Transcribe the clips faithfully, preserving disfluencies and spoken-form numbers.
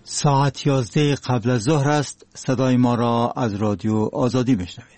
ساعت یازده قبل از ظهر است. صدای ما را از رادیو آزادی میشنوید.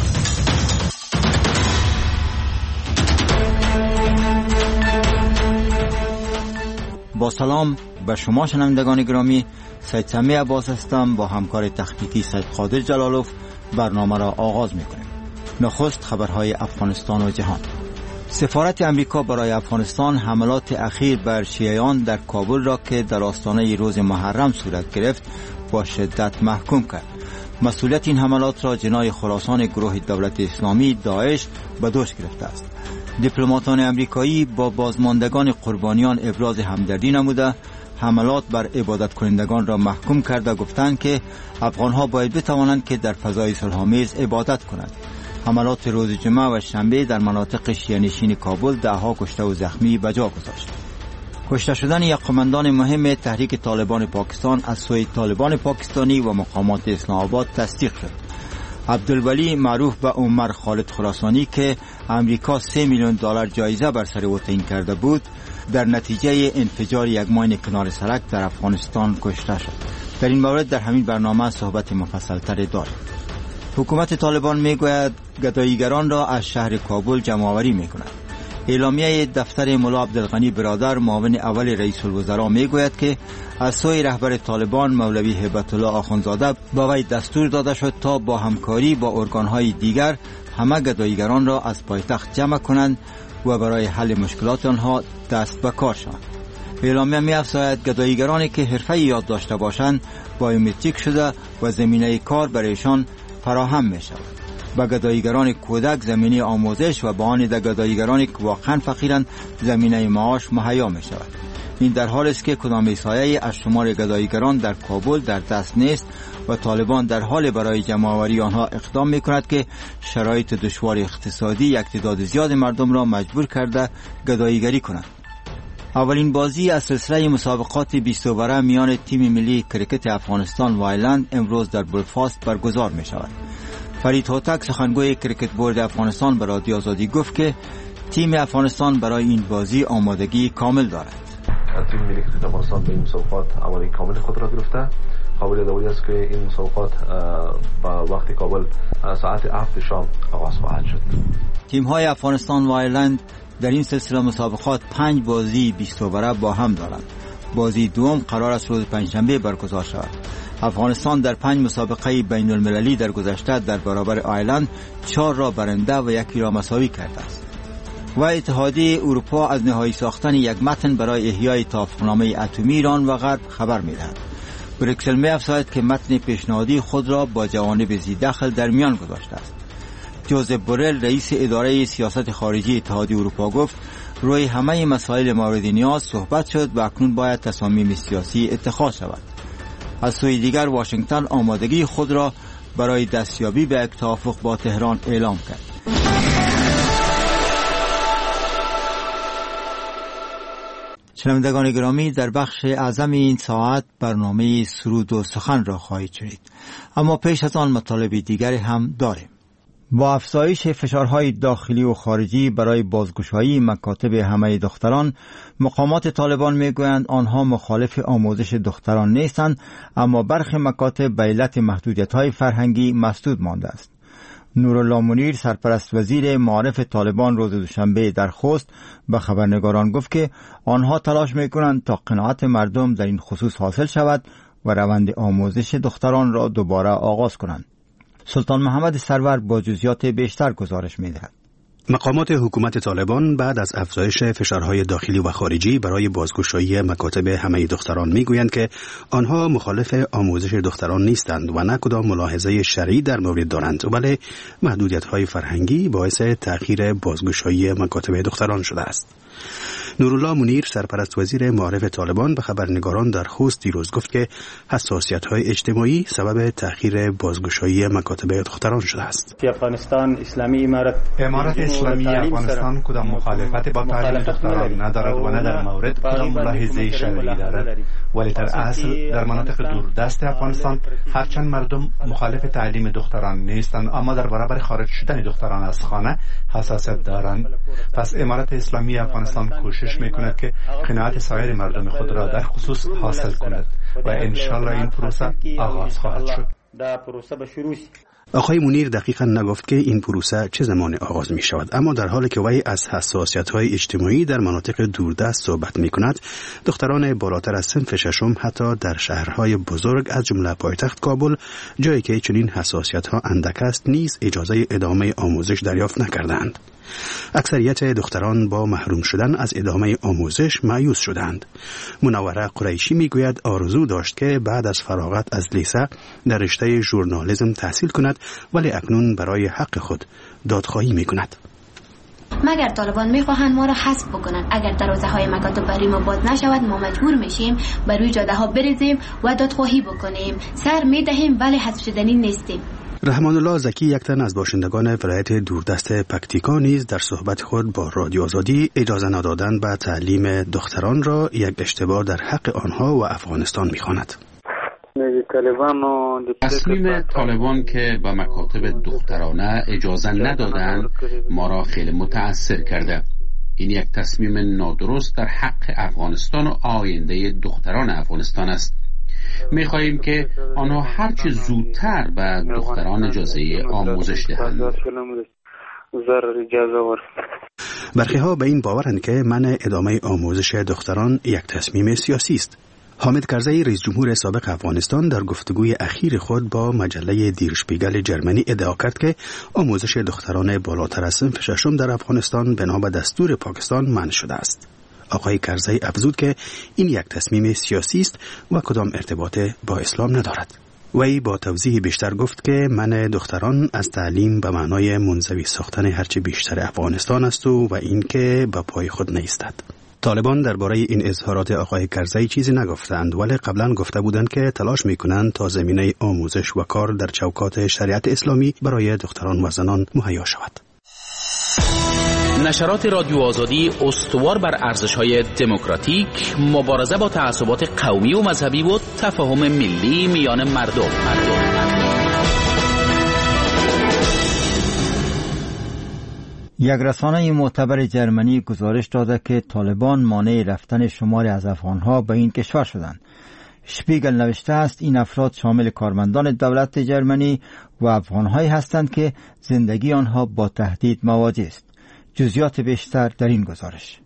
با سلام به شما شنوندگان گرامی، سید سمی عباس هستم. با همکار تخنیکی سید قادر جلالوف برنامه را آغاز میکنیم. نخست خبرهای افغانستان و جهان. سفارت امریکا برای افغانستان حملات اخیر بر شیعیان در کابل را که در آستانه روز محرم صورت گرفت با شدت محکوم کرد. مسئولیت این حملات را جناح خراسان گروه دولت اسلامی داعش به دوش گرفته است. دیپلماتان امریکایی با بازماندگان قربانیان ابراز همدردی نموده حملات بر عبادت کنندگان را محکوم کرده گفتند که افغانها باید بتوانند که در فضای صلح‌آمیز عبادت کنند. حملات روز جمعه و شنبه در مناطق شیعه‌نشین کابل دهها کشته و زخمی به جا گذاشت. کشته شدن یک قماندان مهم تحریک طالبان پاکستان از سوی طالبان پاکستانی و مقامات اسلام آباد تصدیق شد. عبدالولی معروف به عمر خالد خراسانی که امریکا سه میلیون دلار جایزه بر سر او تعیین کرده بود، در نتیجه انفجار یک ماین کنار سرک در افغانستان کشته شد. در این مورد در همین برنامه صحبت مفصل‌تر داریم. حکومت طالبان میگوید گداییگران را از شهر کابل جمع‌آوری میکند. اعلامیه دفتر ملا عبدالغنی برادر معاون اول رئیس الوزراء میگوید که از سوی رهبر طالبان مولوی هیبت الله آخوندزاده به وی دستور داده شد تا با همکاری با ارگان‌های دیگر همه گداییگران را از پایتخت جمع کنند و برای حل مشکلات آنها دست به کار شوند. اعلامیه می‌افزاید گداییگرانی که حرفه‌ای یاد داشته باشند بایومتریک شده و زمینه کار برایشان فراهم می‌شود. به گداییگران کودک زمینه آموزش و به آن گداییگرانی که واقعا فقیرند زمینه معاش مهیا می‌شود. این در حالی است که کدام سایه از شمار گداییگران در کابل در دست نیست و طالبان در حال برای جمع‌آوری آنها اقدام می‌کند که شرایط دشوار اقتصادی یک تعداد زیاد مردم را مجبور کرده گداییگری کنند. اولین بازی از سلسله مسابقات بیست اووره میان تیم ملی کرکت افغانستان و آیلند امروز در بلفاست برگزار می‌شود. فرید هوتک سخنگوی کرکت بورد افغانستان به رادیو آزادی گفت که تیم افغانستان برای این بازی آمادگی کامل دارد. تیم ملی کرکت افغانستان به این مسابقات آمادگی کامل خود را گرفته. قابل یادآوری است که این مسابقات با وقت کابل ساعت هفت شام آغاز خواهد شد. تیم‌های افغانستان و آیرلند در این سلسله مسابقات پنج بازی بیست اووره با هم دارند. بازی دوم قرار است روز پنجشنبه برگزار شود. افغانستان در پنج مسابقه بین المللی در گذشته در برابر آیرلند چهار را برنده و یکی را مساوی کرده است. و اتحادیه اروپا از نهایی ساختن یک متن برای احیای توافقنامه اتمی ایران و غرب خبر می‌دهد. بریکسل می‌افزاید که متن پیشنهادی خود را با جوانب ذی‌دخل در میان گذاشته است. جوزف بورل رئیس اداره سیاست خارجی اتحادیه اروپا گفت روی همه مسائل مورد نیاز صحبت شد و اکنون باید تصامیم سیاسی اتخاذ شود. از سوی دیگر واشنگتن آمادگی خود را برای دستیابی به یک توافق با تهران اعلام کرد. شنوندگان گرامی، در بخش اعظم این ساعت برنامه سرود و سخن را خواهید شنید، اما پیش از آن مطالب دیگری هم داریم. با افزایش فشارهای داخلی و خارجی برای بازگشایی مکاتب همه دختران، مقامات طالبان میگویند آنها مخالف آموزش دختران نیستند، اما برخی مکاتب به علت محدودیت‌های فرهنگی مسدود مانده است. نورالله منیر سرپرست وزیر معارف طالبان روز دوشنبه در خوست به خبرنگاران گفت که آنها تلاش میکنند تا قناعت مردم در این خصوص حاصل شود و روند آموزش دختران را دوباره آغاز کنند. سلطان محمد سرور با جزئیات بیشتر گزارش می‌دهد. مقامات حکومت طالبان بعد از افزایش فشارهای داخلی و خارجی برای بازگشایی مکاتب همه دختران میگویند که آنها مخالف آموزش دختران نیستند و نه کدام ملاحظه شرعی در مورد دارند، ولی محدودیت‌های فرهنگی باعث تأخیر بازگشایی مکاتب دختران شده است. نورالله منیر سرپرست وزیر معارف طالبان به خبرنگاران در خوست دیروز گفت که حساسیت‌های اجتماعی سبب تأخیر بازگشایی مکاتب دختران شده است. افغانستان اسلامی امارت امارت اسلامی افغانستان کدام مخالفت با تعلیم دختران ندارد و نه در مورد کدام ملاحظه شرعی دارد، ولی در اصل در مناطق دوردست افغانستان هرچند مردم مخالف تعلیم دختران نیستند اما در برابر خارج شدن دختران از خانه حساسیت دارند. پس امارت اسلامی افغانستان کوشش میکند که قناعت سایر مردم خود را در خصوص حاصل کند و انشالله این پروسه آغاز خواهد شد. آقای منیر دقیقا نگفت که این پروسه چه زمان آغاز می شود، اما در حالی که وی از حساسیت های اجتماعی در مناطق دوردست صحبت می کند، دختران بالاتر از صنف ششم حتی در شهرهای بزرگ از جمله پایتخت کابل، جایی که چنین حساسیت ها اندک است، نیز اجازه ادامه آموزش دریافت نکردند. اکثریت دختران با محروم شدن از ادامه آموزش مایوس شدند. منوره قریشی میگوید آرزو داشت که بعد از فراغت از لیسه در رشته ژورنالیسم تحصیل کند، ولی اکنون برای حق خود دادخواهی میکند. مگر طالبان میخواهند ما را حذف بکنند، اگر دروازه های مکاتب برای ما باز نشود ما مجبور میشیم بر روی جاده ها بریزیم و دادخواهی بکنیم. سر میدهیم ولی حذف شدنی نیستیم. رحمان الله زکی، یک تن از باشندگان ولایت دوردست پکتیکا، نیز در صحبت خود با رادیو آزادی اجازه ندادن به تعلیم دختران را یک اشتباه در حق آنها و افغانستان می‌خواند. تصمیم طالبان که به مکاتب دخترانه اجازه ندادند ما را خیلی متأثر کرده. این یک تصمیم نادرست در حق افغانستان و آینده دختران افغانستان است. می‌خواهیم که آنها هرچه زودتر به دختران اجازه آموزش دهند. برخی ها به این باورند که منع ادامه آموزش دختران یک تصمیم سیاسی است. حامد کرزی، رئیس جمهور سابق افغانستان، در گفتگوی اخیر خود با مجله دیر شپیگل جرمنی ادعا کرد که آموزش دختران بالاتر از صنف ششم در افغانستان بنا به دستور پاکستان منع شده است. آقای کرزی افزود که این یک تصمیم سیاسی است و کدام ارتباط با اسلام ندارد. وی با توضیح بیشتر گفت که منع دختران از تعلیم به معنای منزوی ساختن هرچه بیشتر افغانستان است و و این که به پای خود نیستد. طالبان درباره این اظهارات آقای کرزی چیزی نگفتند، ولی قبلا گفته بودند که تلاش میکنند تا زمینه آموزش و کار در چوکات شریعت اسلامی برای دختران و زنان مهیا شود. نشرات رادیو آزادی استوار بر ارزش‌های دموکراتیک، مبارزه با تعصبات قومی و مذهبی و تفاهم ملی میان مردم. یک رسانه معتبر جرمنی گزارش داده که طالبان مانع رفتن شماری از افغانها به این کشور شدند. شپیگل نوشته است این افراد شامل کارمندان دولت جرمنی و افغانهایی هستند که زندگی آنها با تهدید مواجه است. جزئیات بیشتر در این گزارش.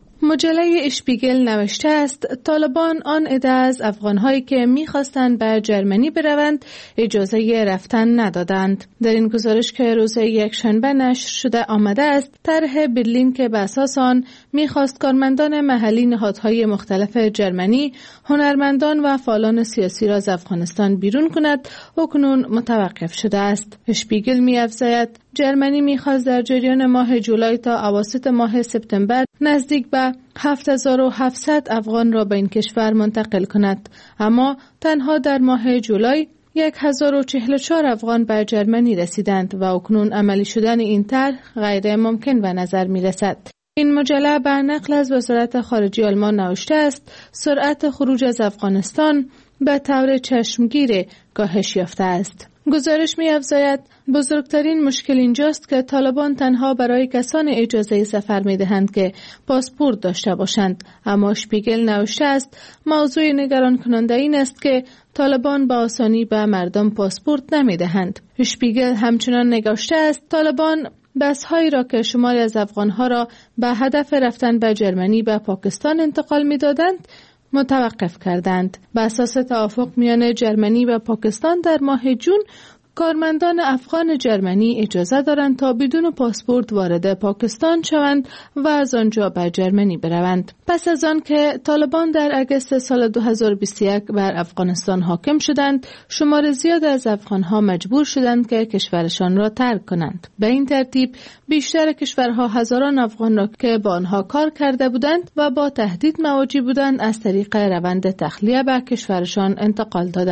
مجله اشپیگل نوشته است طالبان آن عده از افغانهایی که می‌خواستند به جرمنی بروند اجازه رفتن ندادند. در این گزارش که روز یکشنبه نشر شده آمده است، طرح برلین که به اساس آن می‌خواست کارمندان محلی نهادهای مختلف جرمنی، هنرمندان و فعالان سیاسی را از افغانستان بیرون کند، اکنون متوقف شده است. اشپیگل می‌افزاید جرمنی می‌خواست در جریان ماه جولای تا اواسط ماه سپتامبر نزدیک به هفت هزار و هفتصد افغان را به این کشور منتقل کند، اما تنها در ماه جولای هزار و چهل و چهار افغان به جرمنی رسیدند و اکنون عملی شدن این طرح غیر ممکن به نظر می رسد. این مجله به نقل از وزارت خارجه آلمان نوشته است سرعت خروج از افغانستان به طور چشمگیر کاهش یافته است. گزارش می افزاید بزرگترین مشکل اینجاست که طالبان تنها برای کسان اجازه سفر می دهند که پاسپورت داشته باشند، اما شپیگل نوشته است موضوع نگران کننده این است که طالبان با آسانی به مردم پاسپورت نمی دهند. شپیگل همچنان نگاشته است طالبان بس‌هایی را که شماری از افغانها را به هدف رفتن به جرمنی به پاکستان انتقال می دادند متوقف کردند. به اساس توافق میان جرمنی و پاکستان در ماه جون کارمندان افغان جرمنی اجازه دارند تا بدون پاسپورت وارد پاکستان شوند و از آنجا به جرمنی بروند. پس از آن که طالبان در اگست سال دو هزار و بیست و یک بر افغانستان حاکم شدند، شمار زیاد از افغانها مجبور شدند که کشورشان را ترک کنند. به این ترتیب بیشتر کشورها هزاران افغان را که با آنها کار کرده بودند و با تهدید مواجه بودند از طریق روند تخلیه به کشورشان انتقال دادند.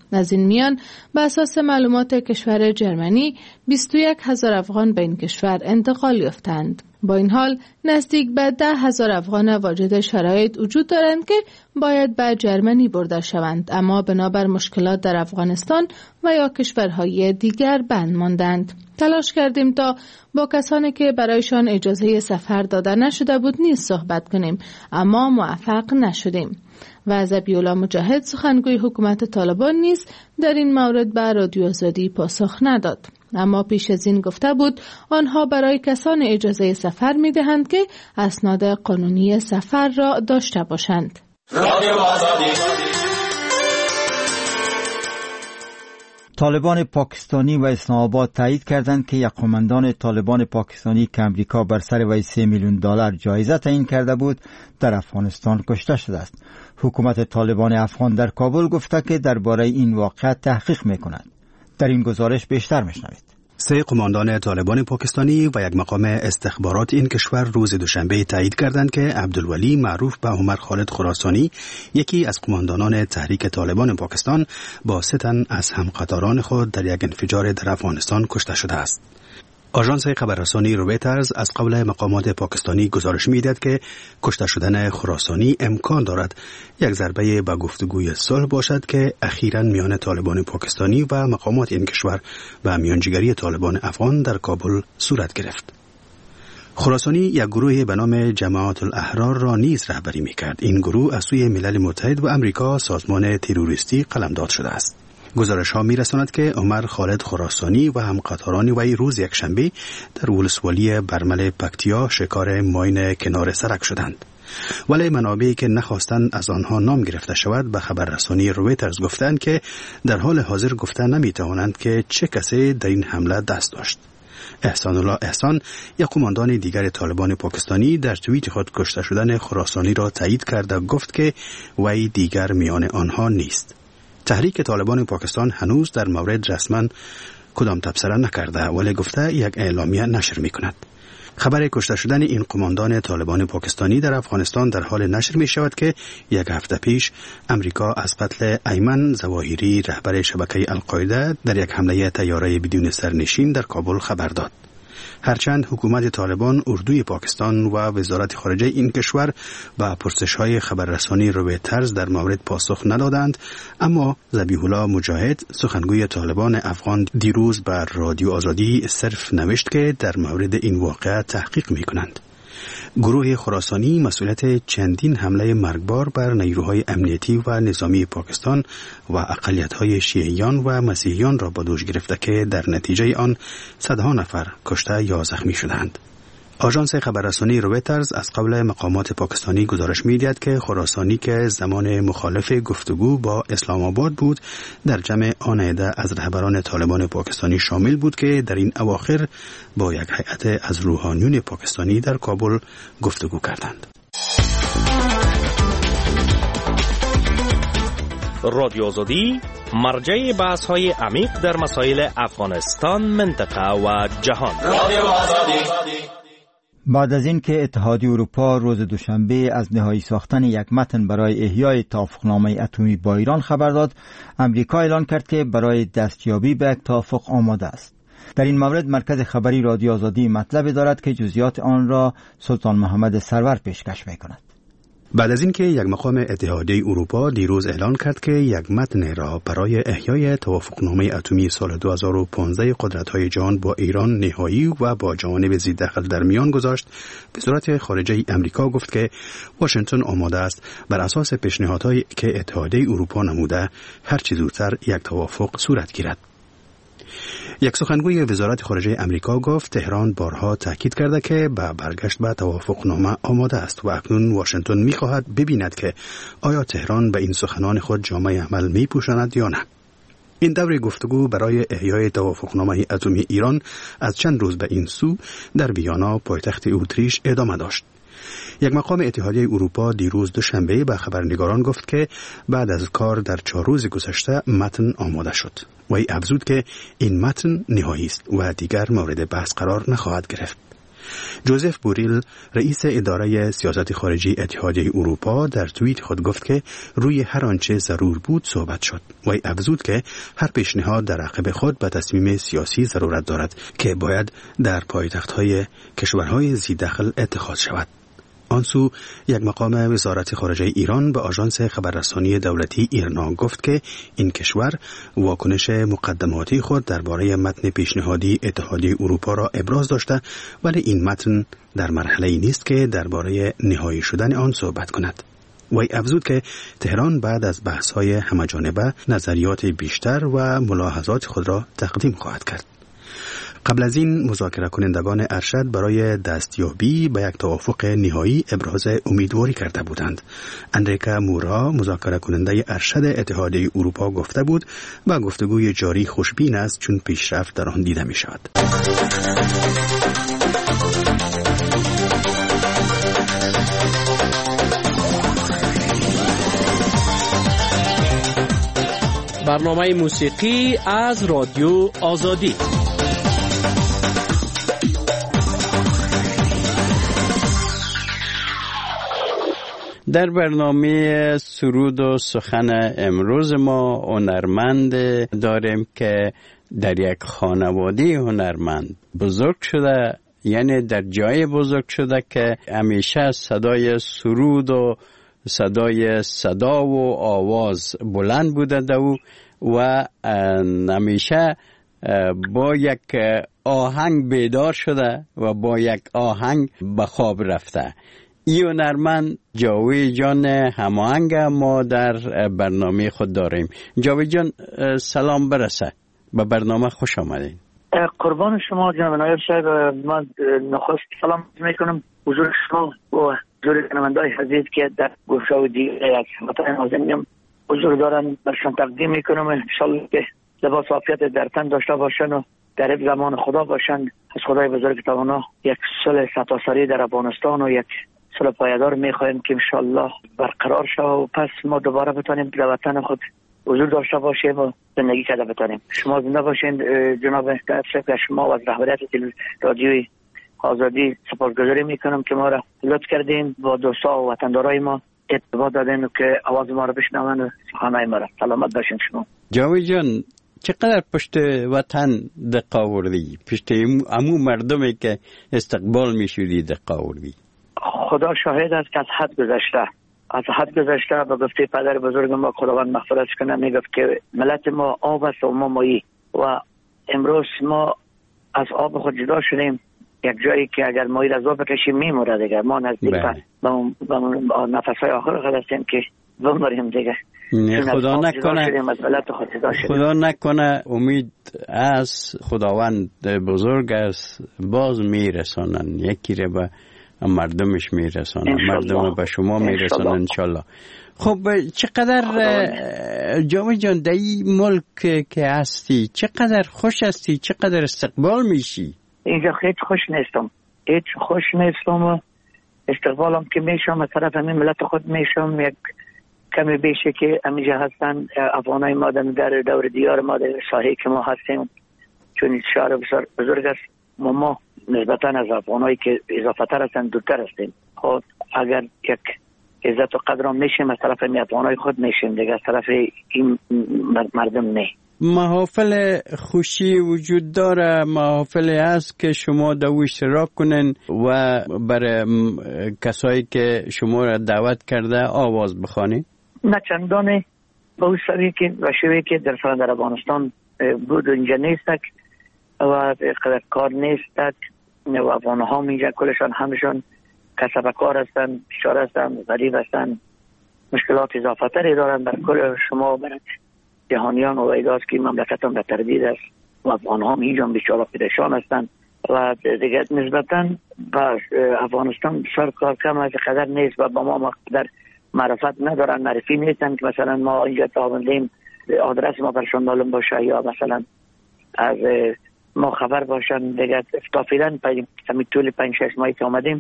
از این میان به اساس معلومات کشور جرمنی بیست و یک هزار افغان به این کشور انتقال یافتند. با این حال نزدیک به ده هزار افغان واجد شرایط وجود دارند که باید به جرمنی برده شوند، اما بنابر مشکلات در افغانستان و یا کشورهای دیگر بند ماندند. تلاش کردیم تا با کسانی که برایشان اجازه سفر داده نشده بود نیز صحبت کنیم، اما موفق نشدیم. و ذبیح‌الله مجاهد سخنگوی حکومت طالبان نیز در این مورد به رادیو آزادی پاسخ نداد، اما پیش از این گفته بود آنها برای کسان اجازه سفر می دهند که اسناد قانونی سفر را داشته باشند. طالبان پاکستانی و اسلام آباد تایید کردند که یک قماندان طالبان پاکستانی که امریکا بر سر وی سه میلیون دلار جایزه تعیین کرده بود در افغانستان کشته شده است. حکومت طالبان افغان در کابل گفته که درباره این واقعه تحقیق می‌کند. در این گزارش بیشتر می‌شنوید. سه قماندان طالبان پاکستانی و یک مقام استخبارات این کشور روز دوشنبه تایید کردند که عبدالولی معروف به عمر خالد خراسانی، یکی از قماندانان تحریک طالبان پاکستان، با سه تن از همقطاران خود در یک انفجار در افغانستان کشته شده است. آژانس خبررسانی رویترز از قول مقامات پاکستانی گزارش می‌دهد که کشته شدن خراسانی امکان دارد یک ضربه به گفتگوی صلح باشد که اخیراً میان طالبان پاکستانی و مقامات این کشور و میانجیگری طالبان افغان در کابل صورت گرفت. خراسانی یک گروه به نام جماعت الاحرار را نیز رهبری می‌کرد. این گروه از سوی ملل متحد و امریکا سازمان تروریستی قلمداد شده است. گزارش ها می رساند که عمر خالد خراسانی و همقطاران وی روز یکشنبه در ولسوالی برمل پکتیا شکار ماین کنار سرک شدند. ولی منابعی که نخواستند از آنها نام گرفته شود به خبررسانی رویترز گفتند که در حال حاضر گفته نمی توانند که چه کسی در این حمله دست داشت. احسان الله احسان، یک قماندان دیگر طالبان پاکستانی، در توییت خود کشته شدن خراسانی را تایید کرده گفت که وی دیگر میان آنها نیست. تحریک طالبان پاکستان هنوز در مورد رسما کدام تبصره نکرده، ولی گفته یک اعلامیه نشر می کند. خبر کشته شدن این قماندان طالبان پاکستانی در افغانستان در حال نشر می شود که یک هفته پیش امریکا از قتل ایمن ظواهری رهبر شبکه القاعده در یک حمله طیاره بدون سرنشین در کابل خبر داد. هرچند حکومت طالبان، اردوی پاکستان و وزارت خارجه این کشور به پرسش‌های خبررسانی رویترز در مورد پاسخ ندادند، اما ذبیح‌الله مجاهد سخنگوی طالبان افغان دیروز بر رادیو آزادی صرف نوشت که در مورد این واقعه تحقیق می‌کنند. گروه خراسانی مسئولیت چندین حمله مرگبار بر نیروهای امنیتی و نظامی پاکستان و اقلیت‌های شیعیان و مسیحیان را به دوش گرفته که در نتیجه آن صدها نفر کشته یا زخمی شدند. آژانس خبررسانی رویترز از قول مقامات پاکستانی گزارش می‌دهد که خراسانی که زمان مخالف گفتگو با اسلام آباد بود، در جمع آن عده از رهبران طالبان پاکستانی شامل بود که در این اواخر با یک هیئت از روحانیون پاکستانی در کابل گفتگو کردند. رادیو آزادی مرجع بحث‌های عمیق در مسائل افغانستان، منطقه و جهان. رادیو آزادی. بعد از این که اتحادیه اروپا روز دوشنبه از نهایی ساختن یک متن برای احیای توافقنامه اتمی با ایران خبر داد، امریکا اعلان کرد که برای دستیابی به یک توافق آماده است. در این مورد مرکز خبری رادیو آزادی مطلب دارد که جزئیات آن را سلطان محمد سرور پیشکش می‌کند. بعد از اینکه یک مقام اتحادیه اروپا دیروز اعلان کرد که یک متن را برای احیای توافقنامه اتمی سال دو هزار و پانزده قدرت‌های جهان با ایران نهایی و با جوانب ضددخل در میان گذاشت، وزارت خارجه امریکا گفت که واشنگتن آماده است بر اساس پیشنهادهایی که اتحادیه اروپا نموده هر چه زودتر یک توافق صورت گیرد. یک سخنگوی وزارت خارجه امریکا گفت تهران بارها تاکید کرده که به برگشت به توافقنامه آماده است و اکنون واشنگتن می‌خواهد ببیند که آیا تهران به این سخنان خود جامه عمل می‌پوشاند یا نه. این دور گفتگو برای احیای توافقنامه اتمی ایران از چند روز به این سو در ویانا پایتخت اتریش ادامه داشت. یک مقام اتحادیه اروپا دیروز دوشنبه به خبرنگاران گفت که بعد از کار در چهار روز گذشته متن آماده شد. وی افزود که این متن نهایی است و دیگر مورد بحث قرار نخواهد گرفت. جوزف بوریل رئیس اداره سیاست خارجی اتحادیه اروپا در توییت خود گفت که روی هر آنچه ضرور بود صحبت شد و افزود که هر پیشنهاد در عقب خود به تصمیم سیاسی ضرورت دارد که باید در پایتخت‌های کشورهای ذی دخل اتخاذ شود. آنسو یک مقام وزارت خارجه ایران به آژانس خبررسانی دولتی ایرنا گفت که این کشور واکنش مقدماتی خود درباره متن پیشنهادی اتحادیه اروپا را ابراز داشته، ولی این متن در مرحله‌ای نیست که درباره نهایی شدن آن صحبت کند. وی افزود که تهران بعد از بحث‌های همه‌جانبه نظریات بیشتر و ملاحظات خود را تقدیم خواهد کرد. قبل از این مذاکره کنندگان ارشد برای دستیابی به یک توافق نهایی ابراز امیدواری کرده بودند. اندریکا مورا مذاکره کننده ارشد اتحادیه اروپا گفته بود و گفتگوی جاری خوشبین است چون پیشرفت در آن دیده می شود. برنامه موسیقی از رادیو آزادی. در برنامه سرود و سخن امروز ما هنرمند داریم که در یک خانواده هنرمند بزرگ شده، یعنی در جای بزرگ شده که همیشه صدای سرود و صدای صدا و آواز بلند بوده دو و همیشه با یک آهنگ بیدار شده و با یک آهنگ به خواب رفته. این هنرمند جاوید جان هماهنگ ما در برنامه خود داریم. جاوید جان سلام برسه، به برنامه خوش آمدین. قربان شما جناب نایب صاحب، من نخست سلام میکنم حضور شما و حضور شنونده‌های عزیز که در گوشه دیگر از وطن نازنینم حضور دارن، برشان تقدیم میکنم. انشالله که لباس عافیت در تن داشته باشن و در زمان خدا باشن. از خدای بزرگ توانا یک صلح سرتاسری در افغانستان و یک صلح پایدار میخوایم که انشالله برقرار شود و پس ما دوباره بتانیم در وطن خود حضور داشته باشیم و زندگی کرده بتانیم. شما زنده باشین جناب شیخ، شما و از رهبریت رادیوی آزادی سپاسگزاری میکنم که ما را لطف کردین با دوستا و وطندارای ما ارتباط دادین و که آواز ما را بشنون و سخنهای ما را. سلامت باشین شما. جاوید جان چقدر پشت وطن دقت آوردی؟ پشت عمو مردمی که استقبال میشودی دقت آوردی؟ خدا شاهد است که از حد گذشته از حد گذشته به گفته پدر بزرگ ما خداوند مغفرت کنه میگفت که ملت ما آب است و ما مایی و امروز ما از آب خود جدا شدیم. یک جایی که اگر مایی را از آب بکشیم میموره دیگه. ما نزدیک به اون نفسهای آخر خود هستیم که بمریم دیگه. خدا نکنه خدا نکنه امید از خداوند بزرگ است باز میرسانن، یکی را به مردمش میرسانن، مردم به شما میرسانن انشالله. خب چقدر جاوید جان در این ملک که هستی چقدر خوش هستی، چقدر استقبال میشی؟ اینجا هیچ خوش نیستم، هیچ خوش نیستم و استقبالم که میشم از طرف همین ملت خود میشم. یک کمی بیشه که امیجا هستن افغانای ما در دور دیار ما در ساحه که ما هستیم، چون این شهر بسیار بزرگ است. ما ما نسبتا از افغانایی که اضافه تر هستن دورتر هستیم. خب اگر یک عزت و قدر میشیم از طرف می افغانای خود میشیم دیگه، از طرف این مردم نه. محافل خوشی وجود داره، محافل هست که شما در اشتراک کنن و برای کسایی که شما را دعوت کرده آواز بخوانید؟ نه چندانه به اون سوی که و شوی که در سال در افغانستان بود اینجا نیستک و قدر کار نیستک و افغان ها اینجا کلشان همشان کسب کار هستن، بیچاره هستن، غریب هستن، مشکلات اضافه تری دارن بر کل شما برد جهانیان و ایداز که مملکت هم به تردید است و افغان ها اینجا بیچاره پریشان هستن و دیگه نسبتا با افغانستان بسیار کار کم از قدر نیست و با ما در معرفت ندارن، معرفی نیستن که مثلا ما اینجا تابندیم آدرس ما برشان معلوم باشه یا مثلا از ما خبر باشن دیگه. افتافیدن همین طول پنج شش ماهی که آمدیم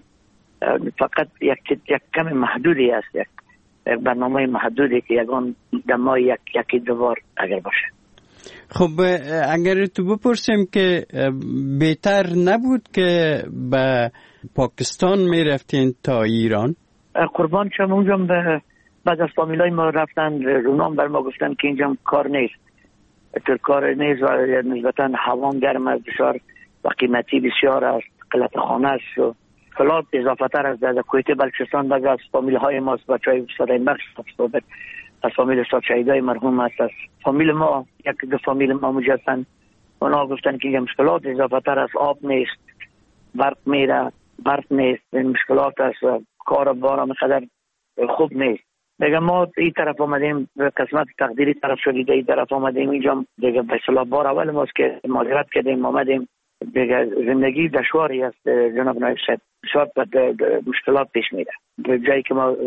فقط یک یک کم محدودی است، یک برنامه محدودی که یکان در ماه یک یکی دو بار اگر باشه. خب اگر تو بپرسیم که بهتر نبود که به پاکستان می رفتین تا ایران؟ قربان شما اونجا به بعد از فامیلای ما رفتن رونام بر ما گفتن که اینجا کار نیست، تو کار نیست و نسبتا هوام گرم است بسیار و قیمتی بسیار است، قلت خانه است و فلات اضافه تر از در کویت بلوچستان. بعضی از فامیل های ماست بچه های صدای بخش صحبت از فامیل استاد شهیدای مرحوم است، از فامیل ما یک دو فامیل ما مجسن اونا گفتن که اینجا مشکلات اضافه تر از آب نیست، برق میره برق نیست، مشکلات است و کار بارا مقدر خوب نیست. دیگه ما این طرف آمدیم به قسمت تقدیری طرف شدیده این طرف آمدیم اینجا دیگه به اصطلاح بار اول ماست که مهاجرت کردیم آمدیم دیگه. زندگی دشواری است جناب نایب صاحب، بسیار مشکلات پیش میره. جایی که ما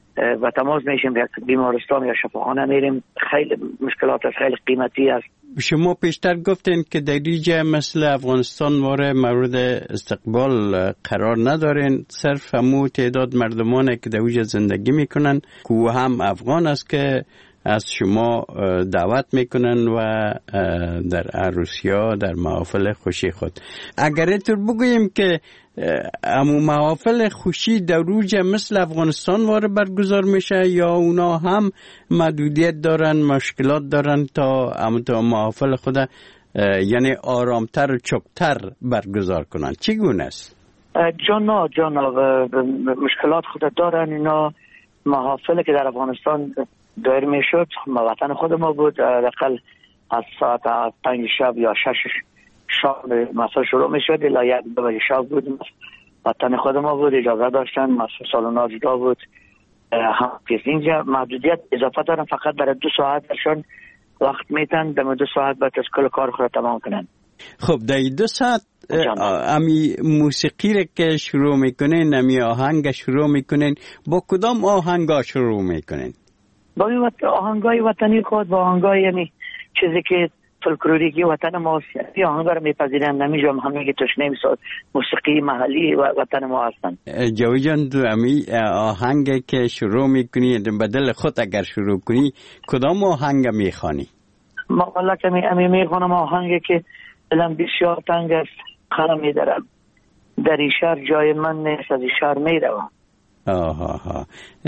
و تماس میشیم به یک بیمارستان یا شفاخانه میریم خیلی مشکلات است، خیلی قیمتی است. شما پیشتر گفتین که در اینجا مثل افغانستان مورد استقبال قرار ندارین، صرف همون تعداد مردمانه که در اونجا زندگی میکنن که هم افغان است که از شما دعوت میکنن و در عروسیا در محافل خوشی خود. اگر اینطور بگوییم که امو محافل خوشی در روجه مثل افغانستان واره برگزار میشه یا اونا هم محدودیت دارن مشکلات دارن تا امو تا محافل خود یعنی آرامتر و چکتر برگزار کنن؟ چگونه است؟ جانا جانا مشکلات خود دارن اینا. محافل که در افغانستان دایر میشد وطن خود ما بود، اقل از ساعت پنج شب یا شش شب مثلا شروع میشد الا یک دو بجه شب بود، وطن خود ما بود، اجازه داشتن، مثلا سالونا جدا بود. هم پیس اینجا محدودیت اضافه دارن، فقط برای دو ساعت درشان وقت میتن در دو ساعت بعد از کل کار خود تمام کنن. خب در دو ساعت امی موسیقی را که شروع میکنین، امی آهنگ شروع میکنین، با کدام آهنگا شروع میکنین؟ با آهنگای وطنی خود، با آهنگای یعنی چیزی که فولکلوریکی وطن ما است، آهنگا رو میپذیرن. نمیجا همه که توش نمیساد موسیقی محلی و وطن ما هستن. جوی جان دو امی آهنگ که شروع میکنی بدل خود اگر شروع کنی کدام آهنگ میخوانی؟ ما والله که امی میخوانم آهنگ که دلم بسیار تنگ است، خرم میدارم در این شهر جای من نیست، از این شهر میروم. آها ها.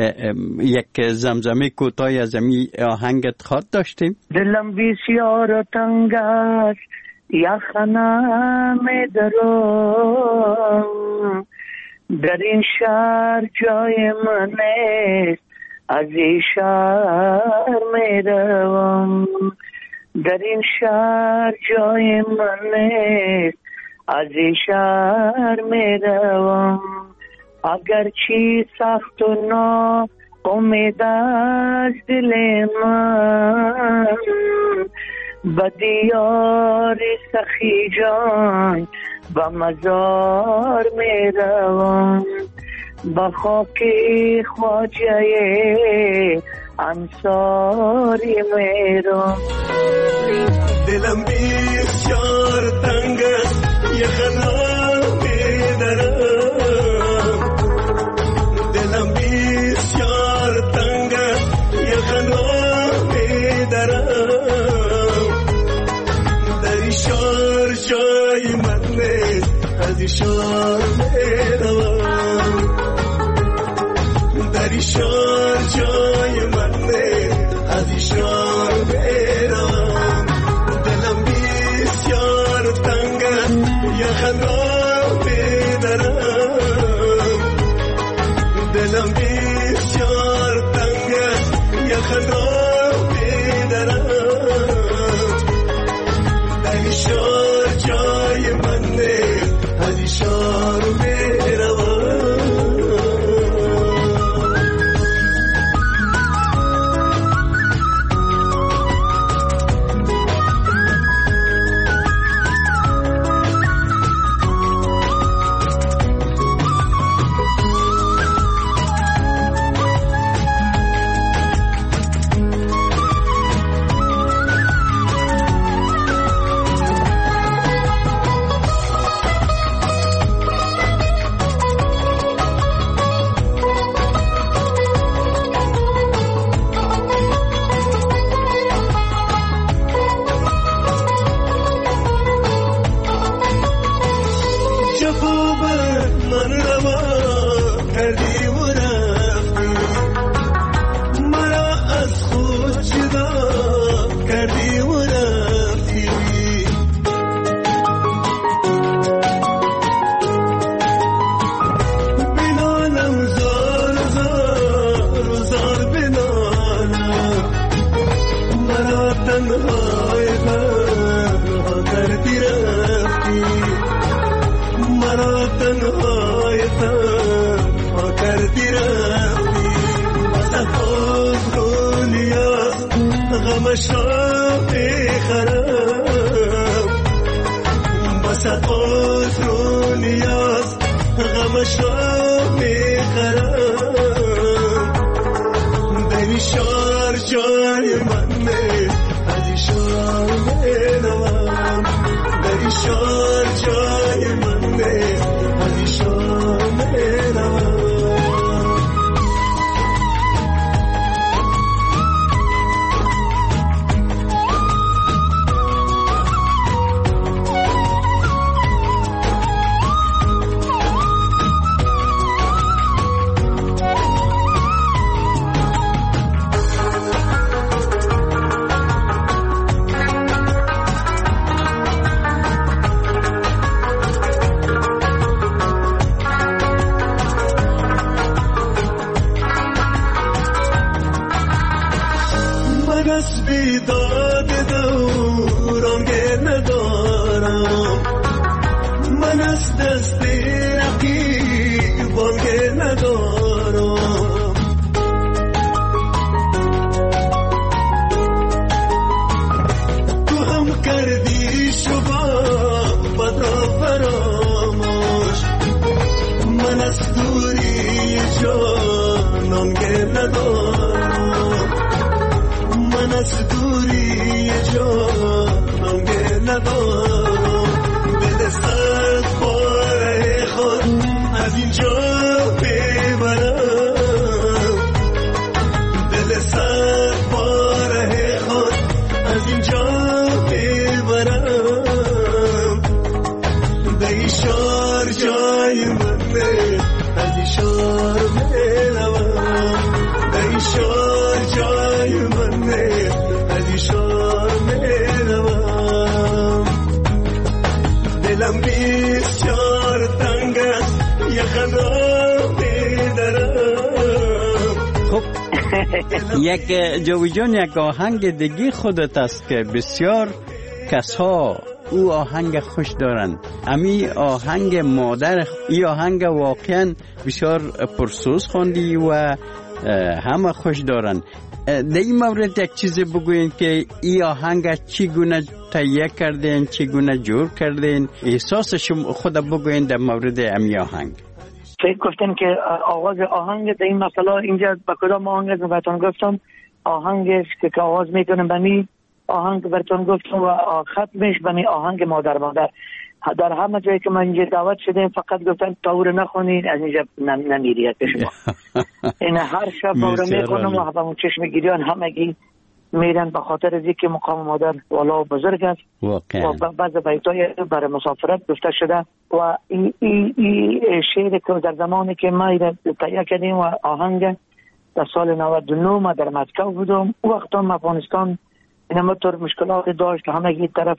یک زمزمه کوتاهی از امی آهنگت خواد داشتیم؟ دلم بسیار تنگ است یخنم میدارم، در این شهر جای من نیست، از این شهر میروم. در این شهر جای من نیست، از این شهر میروم. اگر چی سخت و نا امید از دل من، به دیار سخی جان به مزار میروم. به خاک خواجه انصاری میروم. دلم بسیار تنگ یخنم میدارم، دلم بسیار تنگ یخنم میدارم. در این شهر جای من نیست، از این شهر میروم. در این شهر جای من نیست، از این شهر میروم. دلم بسیار تنگ یخنم میدارم، دلم بسیار تنگ یخنم میدارم. در این شهر جای من نیست، از این شهر میروم. کردی و رفتی بنالم زار زار زار بنالم مرا تنهای تنها کردی رفتی مرا تنهای تنها کردی رفتی بسخوز دنیا غمش را بخرم بسخوز دنیا غمش را بخرم دنی شار جای منه ازی شار بنوام دنی شار جای منه ازی شار بنوام یک جوی جان یک آهنگ دیگه خودت است که بسیار کسا او آهنگ خوش دارند. امی آهنگ مادر، ای آهنگ واقعا بسیار پرسوز خوندی و همه خوش دارند. در این مورد یک چیز بگوین که ای آهنگ چگونه تهیه کردین، چگونه جور کردین، احساس شما خود بگوین در مورد امی آهنگ. فکر گفتن که آواز آهنگ در این مسئله اینجا با کدام آهنگ است براتون گفتم آهنگ که آواز میکنم بمی آهنگ براتون گفتم و ختمش بمی آهنگ مادر مادر. در همه جایی که من اینجا دعوت شدیم فقط گفتن تاور نخونین از اینجا نمیری که شما. این هر شب باور میکنم و همون چشم گیریان همگی میرن به خاطر از اینکه مقام مادر والا و بزرگ است و بعض بیتای برای مسافرت گفته شده و این ای ای شعر که در زمانی که ما تهیه کردیم و آهنگ در سال نود و نه ما در مسکو بودم او وقت هم افغانستان اینم طور مشکلات داشت که همگی طرف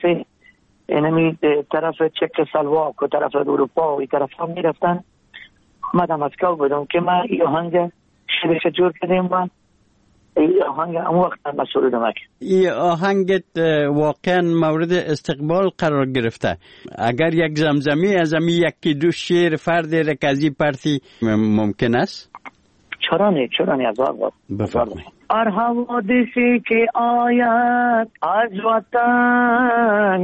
اینمی طرف چک سلواک و طرف اروپا و این طرف هم میرفتن. ما در مسکو بودم که ما این آهنگ شعرش جور کردیم و این آهنگ اون وقت مسئول دمک. این آهنگت واقعا مورد استقبال قرار گرفته. اگر یک زمزمی از امی یکی دو شعر فرد رکزی پرتی ممکن است؟ چرا نه؟ چرا نه؟ از آقا بفرمایید. ار حوادثی که آید از وطن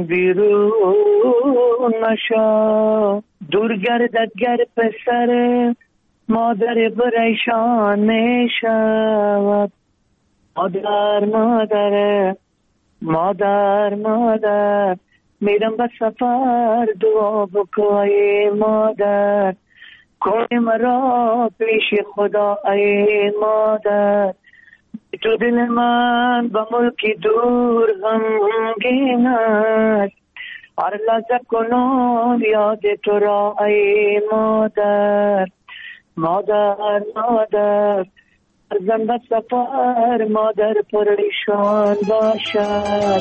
بیرون نشد دور گردد گر پسر مادر پریشان می شود. مادر مادر مادر مادر میرم به سفر دعا بکای مادر کوی مرا پیش خدا ای مادر. تو دل من به ملکی دور غمگین است هر لحظه کنم یاد تو را ای مادر. مادر مادر زن سفر مادر پریشان باشد.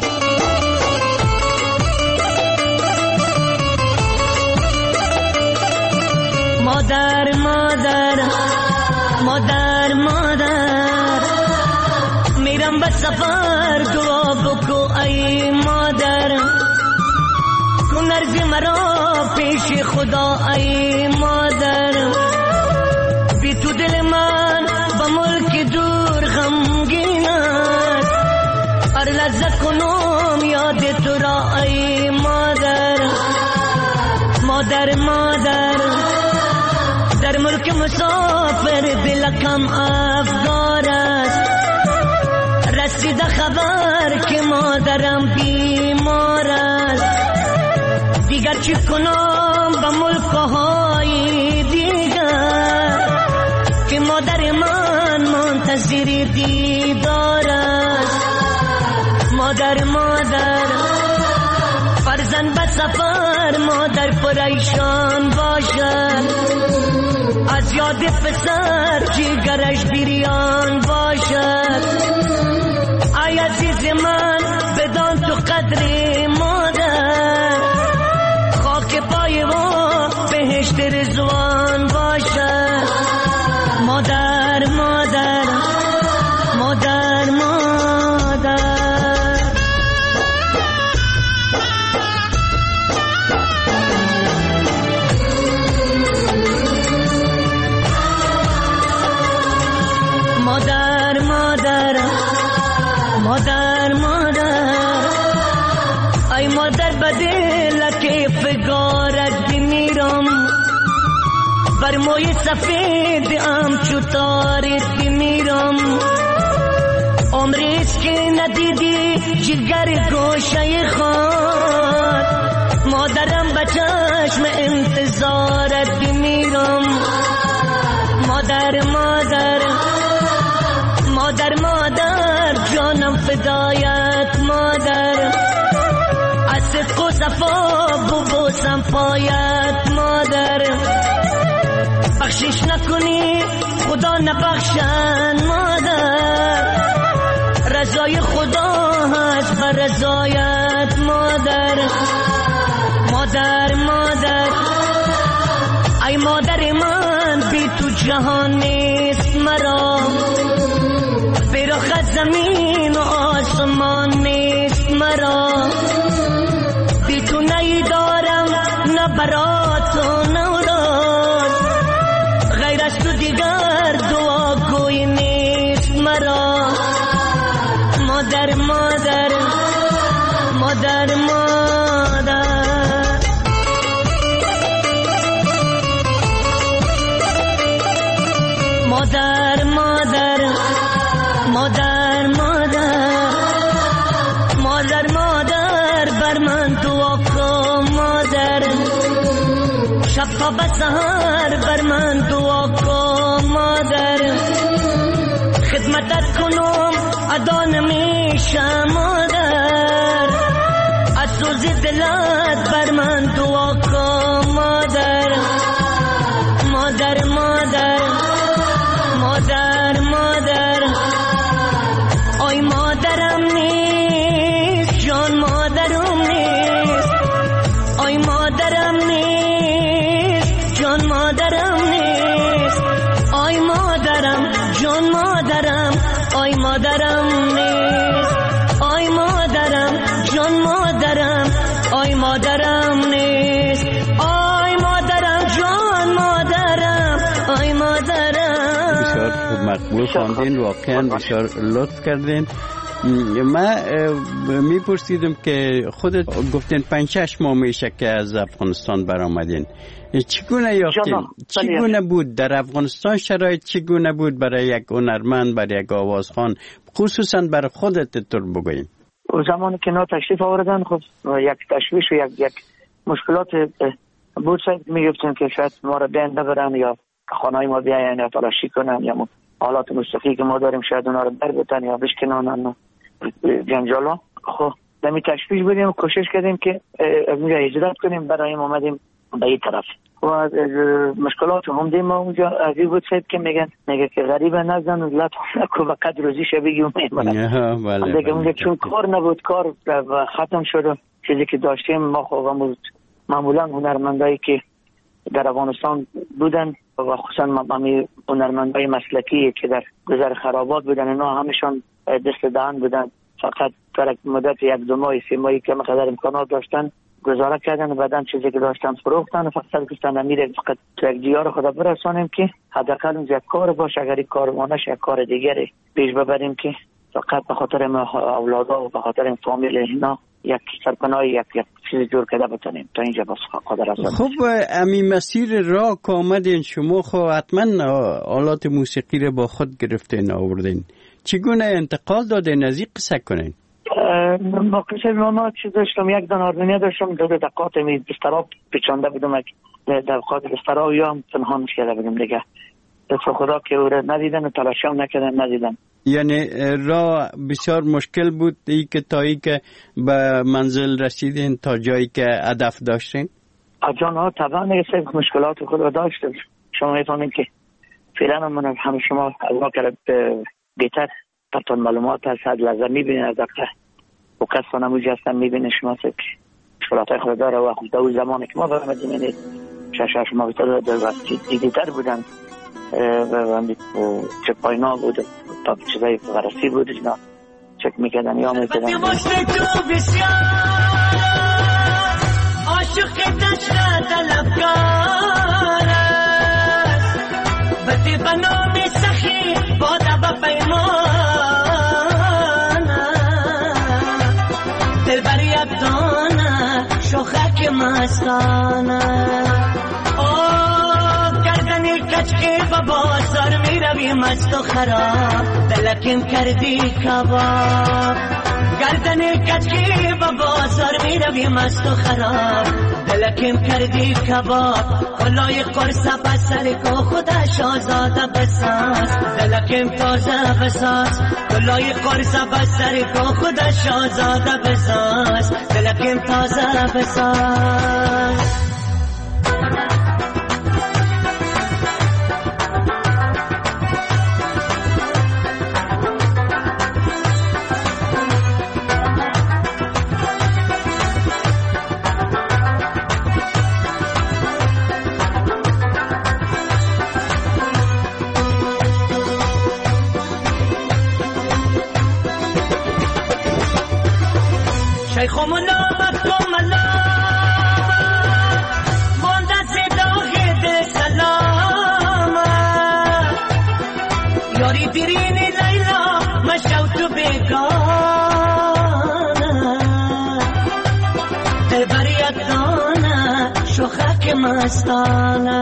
مادر مادر مادر مادر میرم به سفر دعا بکو ای مادر، کن عرض مرا پیش خدا ای مادر. بی تو دل من با ملک دور غمگین است، هر لحظه کنم یاد تو را ای مادر. مادر مادر در ملک مسافر دلکم افگار است، رسیده خبر که مادرم بیمار است. دیگر چی کنم با ملکهای دیگر که مادر من منتظر دیدار است. مادر مادر فرزند به سفر مادر پریشان باشد، از یاد پسر جگرش بریان باشد. ای عزیز من بدان تو قدر مادر، خاک پای و بهشت رضوان باشد. مادر مادر مادر مادر مادر مادر مادر مادر ای مادر بدل که فگارت بمیرم، بر موی سفید ام چوتارت بمیرم. عمریست که ندیدی جگر گوشه خان، مادرم به چشم انتظارت بمیرم. مادر مادر مادر مادر جانم فدایت مادر، از صدق و صفا ببوسم پایت مادر. بخشش نکنی خدا نبخشن مادر، رضای خدا هست بر رضایت مادر. مادر مادر ای مادر من بی تو جهان نیست مرا، بیرخ زمین و آسمان نیست مرا. بی تو نی دارم نه برات و نه اولاد، غیر از تو دیگر دعا گوی نیست مرا. مادر مادر مادر مادر مادر مادر مادر مادر مادر مادر بر من دعا کن مادر، شب تا به سحر بر من دعا کن مادر. خدمتت کنم ادا نمیشه مادر، از سوز دلت بر من دعا کن مادر. مادر مادر مادر مادر آی مادرم نیست جان مادرم نیست، آی مادرم نیست جان مادرم نیست، آی مادرم جان مادرم آی مادرم نیست، آی مادرم جان مادرم آی مادرم نیست، آی مادرم جان مادرم آی مادرم. بسیار مقبول خواندین، واقعا بسیار لطف کردین. من میپرسیدم که خودت گفتین پنج شش ماه میشه که از افغانستان برآمدین، چگونه یافتین؟ چگونه بود در افغانستان؟ شرایط چگونه بود برای یک هنرمند، برای یک آوازخوان، خصوصا برای خودت طور بگوییم؟ زمانی که نا تشریف آوردن خب یک تشویش و یک یک مشکلات بود، میگفتن که شاید ما را بیان ببرن یا خانه ما بیاین یا تلاشی کنن یا حالات موسیقی که ما داریم شاید اونا رو بر بتن یا بشکنن جنجالا. خب دمی تشویش بودیم، کوشش کردیم که از اینجا هجرت کنیم، برای اومدیم به این طرف. و مشکلات هم دیم اونجا عزیز بود صاحب که میگن میگه که غریبه نزن و لطف نکو و قدر روزیشه بگیم میمونن دیگه اونجا چون کار نبود کار ختم شد. چیزی که داشتیم ما خب معمولا هنرمندایی که در افغانستان بودن و خصوصا هنرمندای مسلکی که در گذر خرابات بودن اینا همشون دست دهن بودن، فقط در مدت یک دو ماه سه ماهی که مقدار امکانات داشتن گزاره کردن و بعدن چیزی که داشتن فروختن و فقط گفتن امیر فقط تو یک دیار خدا برسانیم که حداقل اون یک کار باشه، اگر یک کار وانش یک کار دیگری پیش ببریم که فقط به خاطر اولادا و به خاطر این فامیل اینا یک سرپناه یک یک چیز جور کرده بتونیم تا اینجا بس قادر هستیم. خب امی مسیر راه که آمدین شما خب حتما آلات موسیقی رو با خود گرفتین آوردین، چگونه انتقال دادین؟ از این قصه کنین. ما قصه ما چیز داشتم، یک دان آرمینیا داشتم، دو دقیقات می بستراب پیچانده بودم، دقیقات بستراب یا هم پنهانش کرده بودم دیگه. دست خدا که او را ندیدن و تلاشی هم نکردن ندیدن. یعنی راه بسیار مشکل بود ای که تا ای که به منزل رسیدین تا جایی که هدف داشتین؟ جان ها طبعا یه مشکلات خود را داشتیم. شما میفهمین که فعلا من همه شما الله کرد بهتر پتون معلومات هست، از لحظه میبینین از دقیقه و کسان هموجی هستن میبینین شما که مشکلات های خود داره و خود دو زمانی که ما برمدیم اینه شش هشت ماه بیتر دیدیتر بودن و چه پاینا بود تا چیزای غرصی بود اینا چک میکردن یا میکردن عاشق دشت طلبکار بطی بنام سخی با دب پیمان دل بر یک دانه شوخک مستانه کچکی و بازار می روی مست و خراب دلکیم کردی کباب گردن کچکی و بازار می روی مست و خراب دلکیم کردی کباب کلای قرصه بسر کو خدا شازاده بساز دلکیم تازه بساز کلای قرصه بسر کو خدا شازاده بساز دلکیم تازه بساز. شیخ منامت و ملامت بانده زداغ دل سلامت یاری دیرین لیلا مشو تو بگانه دل بر یک دانه شوخک مستانه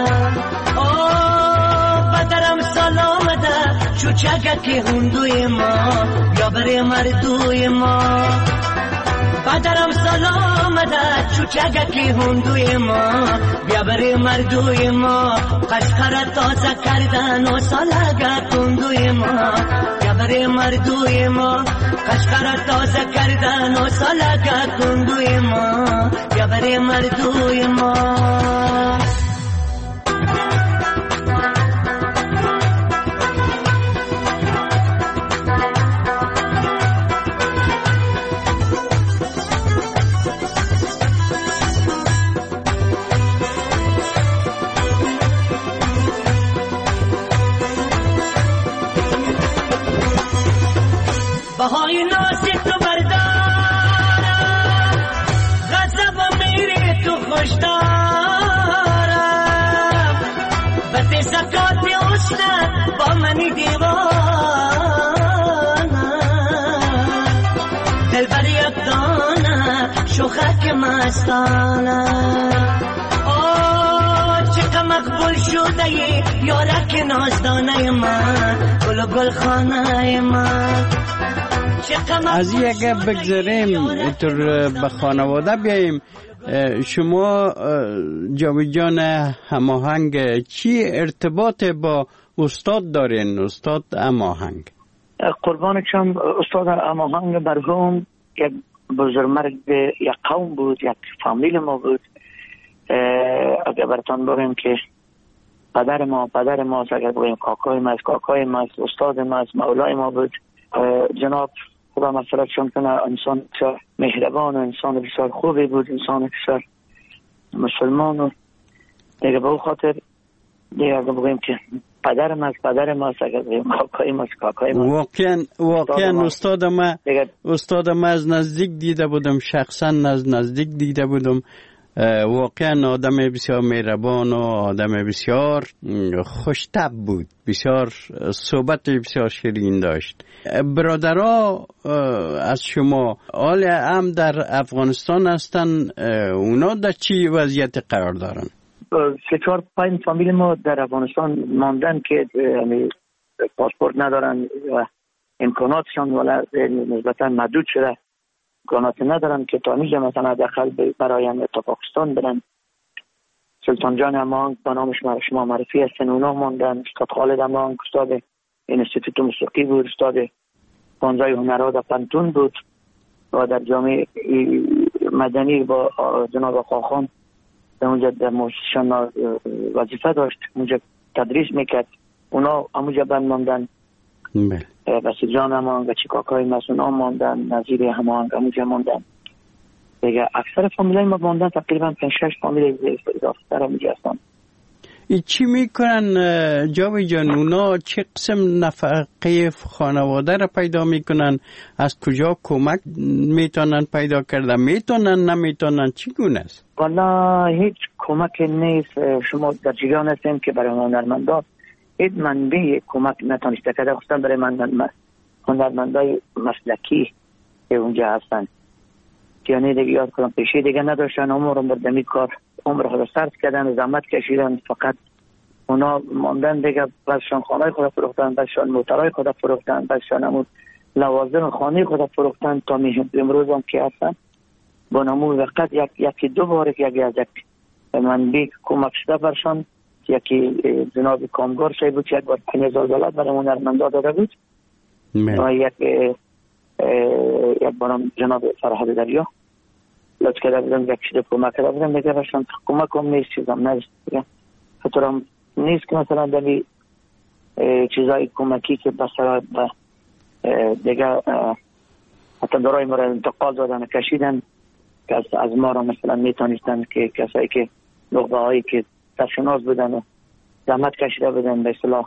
بدرم سلامده چوچگه که هندوی ما یا بر مردوی ما بدرم سلام ده چوچگه کی هندوی ما بیا بری مردوی ما قشقر تازه کردن و سالگه کندوی ما بیا بری مردوی ما قشقر تازه کردن و سالگه کندوی ما بیا بری مردوی ما. بهای نازی تو بردارم غضب و میری تو خوش دارم بده زکات حسن با منی دیوانم دل بر یک دانه شوخک مستانم مقبول شده ای یارک نازدانه من گل و گل خانه من. از این اگه بگذاریم اینطور به خانواده بیاییم، شما جاوید جان هماهنگ چی ارتباط با استاد دارین؟ استاد هماهنگ قربان چم استاد هماهنگ برهم یک بزرگمرد یک قوم بود، یک فامیل ما بود. اگر براتون بگم که پدر ما پدر ما اگر بگیم کاکای ما کاکای ما استاد ما مولای ما بود. جناب خدا مغفرتشان کنه، انسان بسیار مهربان و انسان بسیار خوبی بود، انسان بسیار مسلمان و دیگه به خاطر دیگه اگر بگیم که پدر ما پدر ما اگر بگیم کاکای ما کاکای ما واقعا واقعا استاد ما استاد ما از نزدیک دیده بودم، شخصا از نزدیک دیده بودم. واقعا آدم بسیار مهربان و آدم بسیار خوش‌طبع بود، بسیار صحبت بسیار شیرین داشت. برادرها از شما حال هم در افغانستان هستن، اونا در چی وضعیت قرار دارن؟ سه چهار پنج فامیل ما در افغانستان ماندن که پاسپورت ندارن و امکاناتشان ولی نسبتا محدود شده، امکانات ندارن که تا میگه مثلا داخل برایم تا پاکستان برن. سلطان جان امان با نامش شما معرفی هستن، اونا ماندن. استاد خالد امان استاد انستیتوت موسیقی بود، استاد پانزه هنرها در پنتون بود و در جامعه مدنی با جناب خاخان در اونجا در موسیقیشان وظیفه داشت، اونجا تدریس میکرد. اونا اونجا بند ماندن. بسی جان امان و چی کاکای مسون ها ماندن، نظیر همان اونجا ماندن. دیگه اکثر فامیلای ما ماندن، تقریبا پنج شش فامیل اضافه تر اونجا هستن. چی میکنن جاوی جان؟ اونا چه قسم نفقه خانواده را پیدا میکنن؟ از کجا کمک میتونن پیدا کردن؟ میتونن نمیتونن؟ چگونه است؟ والا هیچ کمک نیست. شما در جریان هستیم که برای هنرمندا هیچ منبع کمک نتونسته کرده، خصوصا برای من هنرمندای مسلکی که اونجا هستن. یعنی دیگه یاد کنم پیشه دیگه نداشتن، عمر بردمی کار عمر خود سرد کردن، زحمت کشیدن، فقط اونا ماندن دیگه. بسشان خانه خود فروختن، بسشان موترهای خود فروختن، بسشان همون لوازم خانه خود فروختن تا امروز هم که هستن. با نمون وقت یک یکی دو بار یک از یک منبع کمک شده برشان. یکی جناب کامگار شای بود، یک بار پنج هزار دلار برای هنرمندا داده بود و یک یک بارم جناب فرهاد دریا لطف کرده بودم، یک چیز کمک کرده بودم دیگه. برشان کمک هم نیست، چیزم نیست دیگه. خطور هم نیست که مثلا دمی چیزای کمکی که بسرا دیگه حتی برای ما را انتقال دادن کشیدن که از ما را مثلا میتونستن که کسایی که نخبه هایی که سرشناس بودن و زحمت کشیده بودن به اصطلاح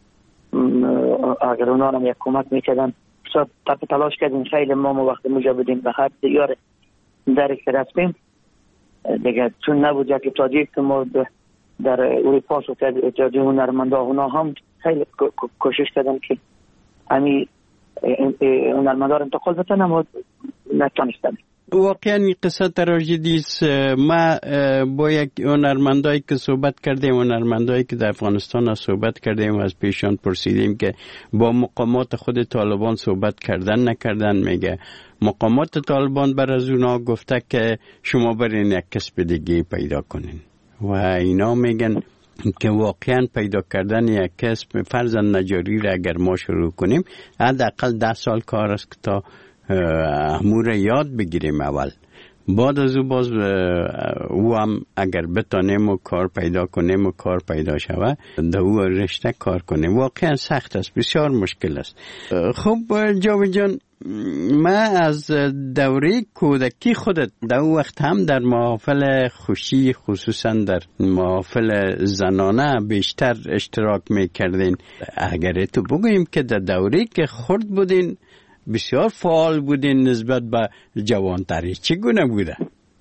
اگر اونا هم یک کمک میکردن بسیار تپ تلاش کردیم. خیلی ما ما وقت موجه بودیم به هر دیار درک رسمیم دیگه، چون نبود یک اتحادیه که ما در اروپا و اتحادیه هنرمندا اونا هم خیلی کوشش کردن که همی هنرمندا رو انتقال بتن، اما نتونستن. واقعا این قصه تراژدی است. ما با یک هنرمندایی که صحبت کردیم، هنرمندایی که در افغانستان صحبت کردیم، از پیشان پرسیدیم که با مقامات خود طالبان صحبت کردن نکردن. میگه مقامات طالبان بر از اونا گفته که شما برین یک کسب دیگه پیدا کنین و اینا میگن که واقعا پیدا کردن یک کسب فرضاً نجاری را اگر ما شروع کنیم حداقل ده سال کار است که تا امور یاد بگیریم. اول بعد از او باز او هم اگر بتانیم و کار پیدا کنیم و کار پیدا شود در او رشته کار کنیم. واقعا سخت است، بسیار مشکل است. خب جاوید جان، ما از دوره کودکی خودت در وقت هم در محافل خوشی خصوصا در محافل زنانه بیشتر اشتراک میکردین. اگر تو بگوییم که در دوره که خرد بودین بسیار فعال بودین نسبت به جوانتری، چگونه بوده؟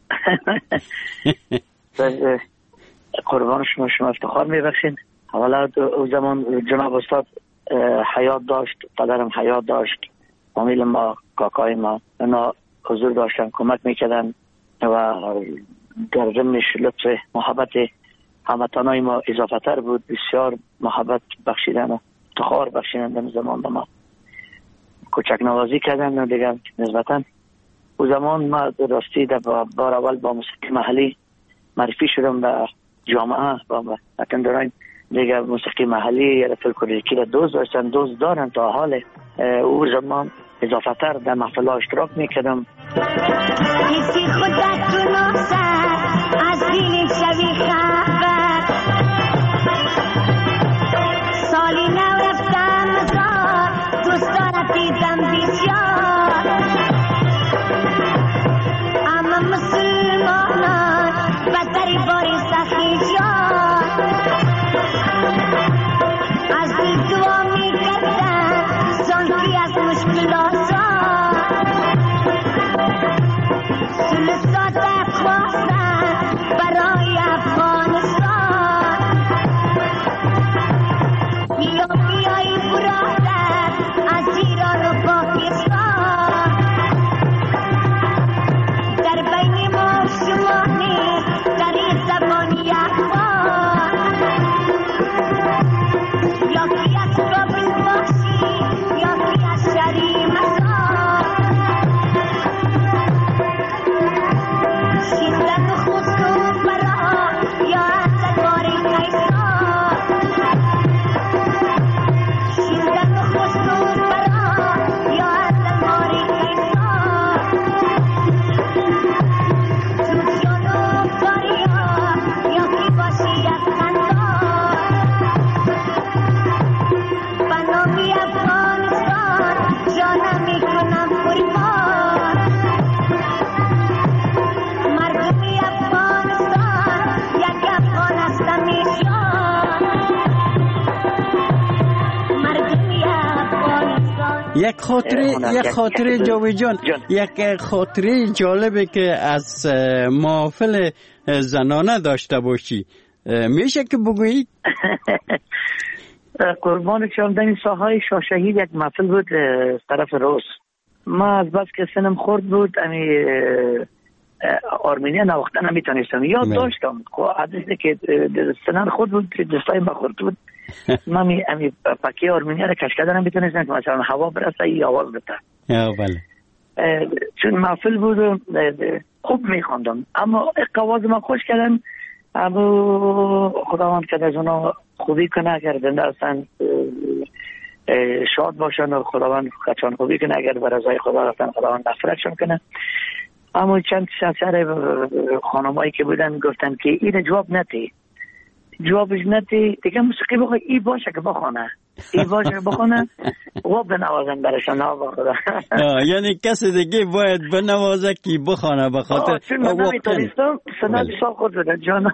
قربان شما، شما افتخار میبخشین. اولا او زمان جناب استاد حیات داشت، پدرم حیات داشت، فامیل ما کاکای ما اینا حضور داشتن، کمک میکردن و در ضمنش لطف محبت هموطنای ما اضافه تر بود. بسیار محبت بخشیدن و افتخار بخشیدن در زمان به ما، کوچک نوازی کردن و دیگه نسبتا او زمان ما راستی در بار اول با موسیقی محلی معرفی شدم به جامعه با اتندران دیگه. موسیقی محلی یا فولکلوریکی را دوست داشتن، دوست دارن تا حال. او زمان اضافه تر در محفل ها اشتراک میکردم. کسی خودت تو ناسه از دل شوی یک خاطره یک خاطره جاوی جان یک خاطره جالبه که از محافل زنانه داشته باشی میشه که بگویی؟ قربان شما در این ساحه شاه شهید یک محفل بود طرف روز. ما از بس که سنم خورد بود امی آرمینیا نوختن نمیتونستم یاد داشتم عدیده که سنم خورد بود دستای ما خورد بود ما امی پاکی آرمینیا را کشکده نمیتونستم که مثلا هوا برسه یا آواز بده. بله. چون محفل بود و خوب میخواندم اما قواز ما خوش کردن اما خداوند که از اونا خوبی کنه اگر زنده هستن شاد باشن و خداوند خدشان خوبی کنه اگر بر رضای خدا هستن خداوند نفرتشون کنه. اما چند سر خانمایی که بودن گفتن که این جواب نتی جوابش نتی دیگه موسیقی بخواه ای باشه که بخونه ای باشه که بخونه و بنوازن برشان ها با خدا. یعنی کسی دیگه باید بنوازه که بخونه بخاطر چون من نمیتونستم سنت شاه خود بودن جانا.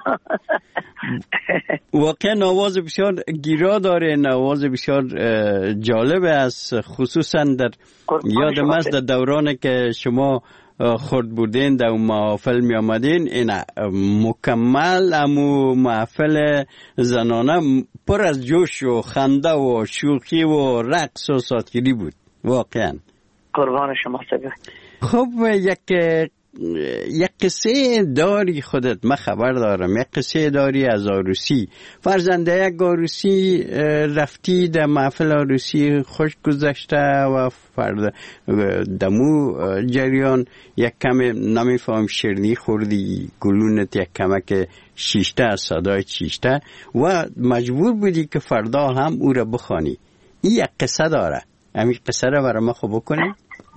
واقعا آواز بسیار گیرا داره آواز بسیار جالب است خصوصا در یادم است در دورانی که شما خورد بودین در محافل می آمدین این مکمل امو محفل زنانه پر از جوش و خنده و شوخی و رقص و ساتگیری بود واقعا. قربان شما سبه. خب یک یک قصه داری خودت من خبر دارم یک قصه داری از عروسی فرزنده یک عروسی رفتی در محفل عروسی خوش گذشته و فرد دمو جریان یک کم نمیفهم شیرنی خوردی گلونت یک کمک شیشته از صدای شیشته و مجبور بودی که فردا هم او را بخوانی. این یک قصه داره همین قصه را برای ما خوب بکنی؟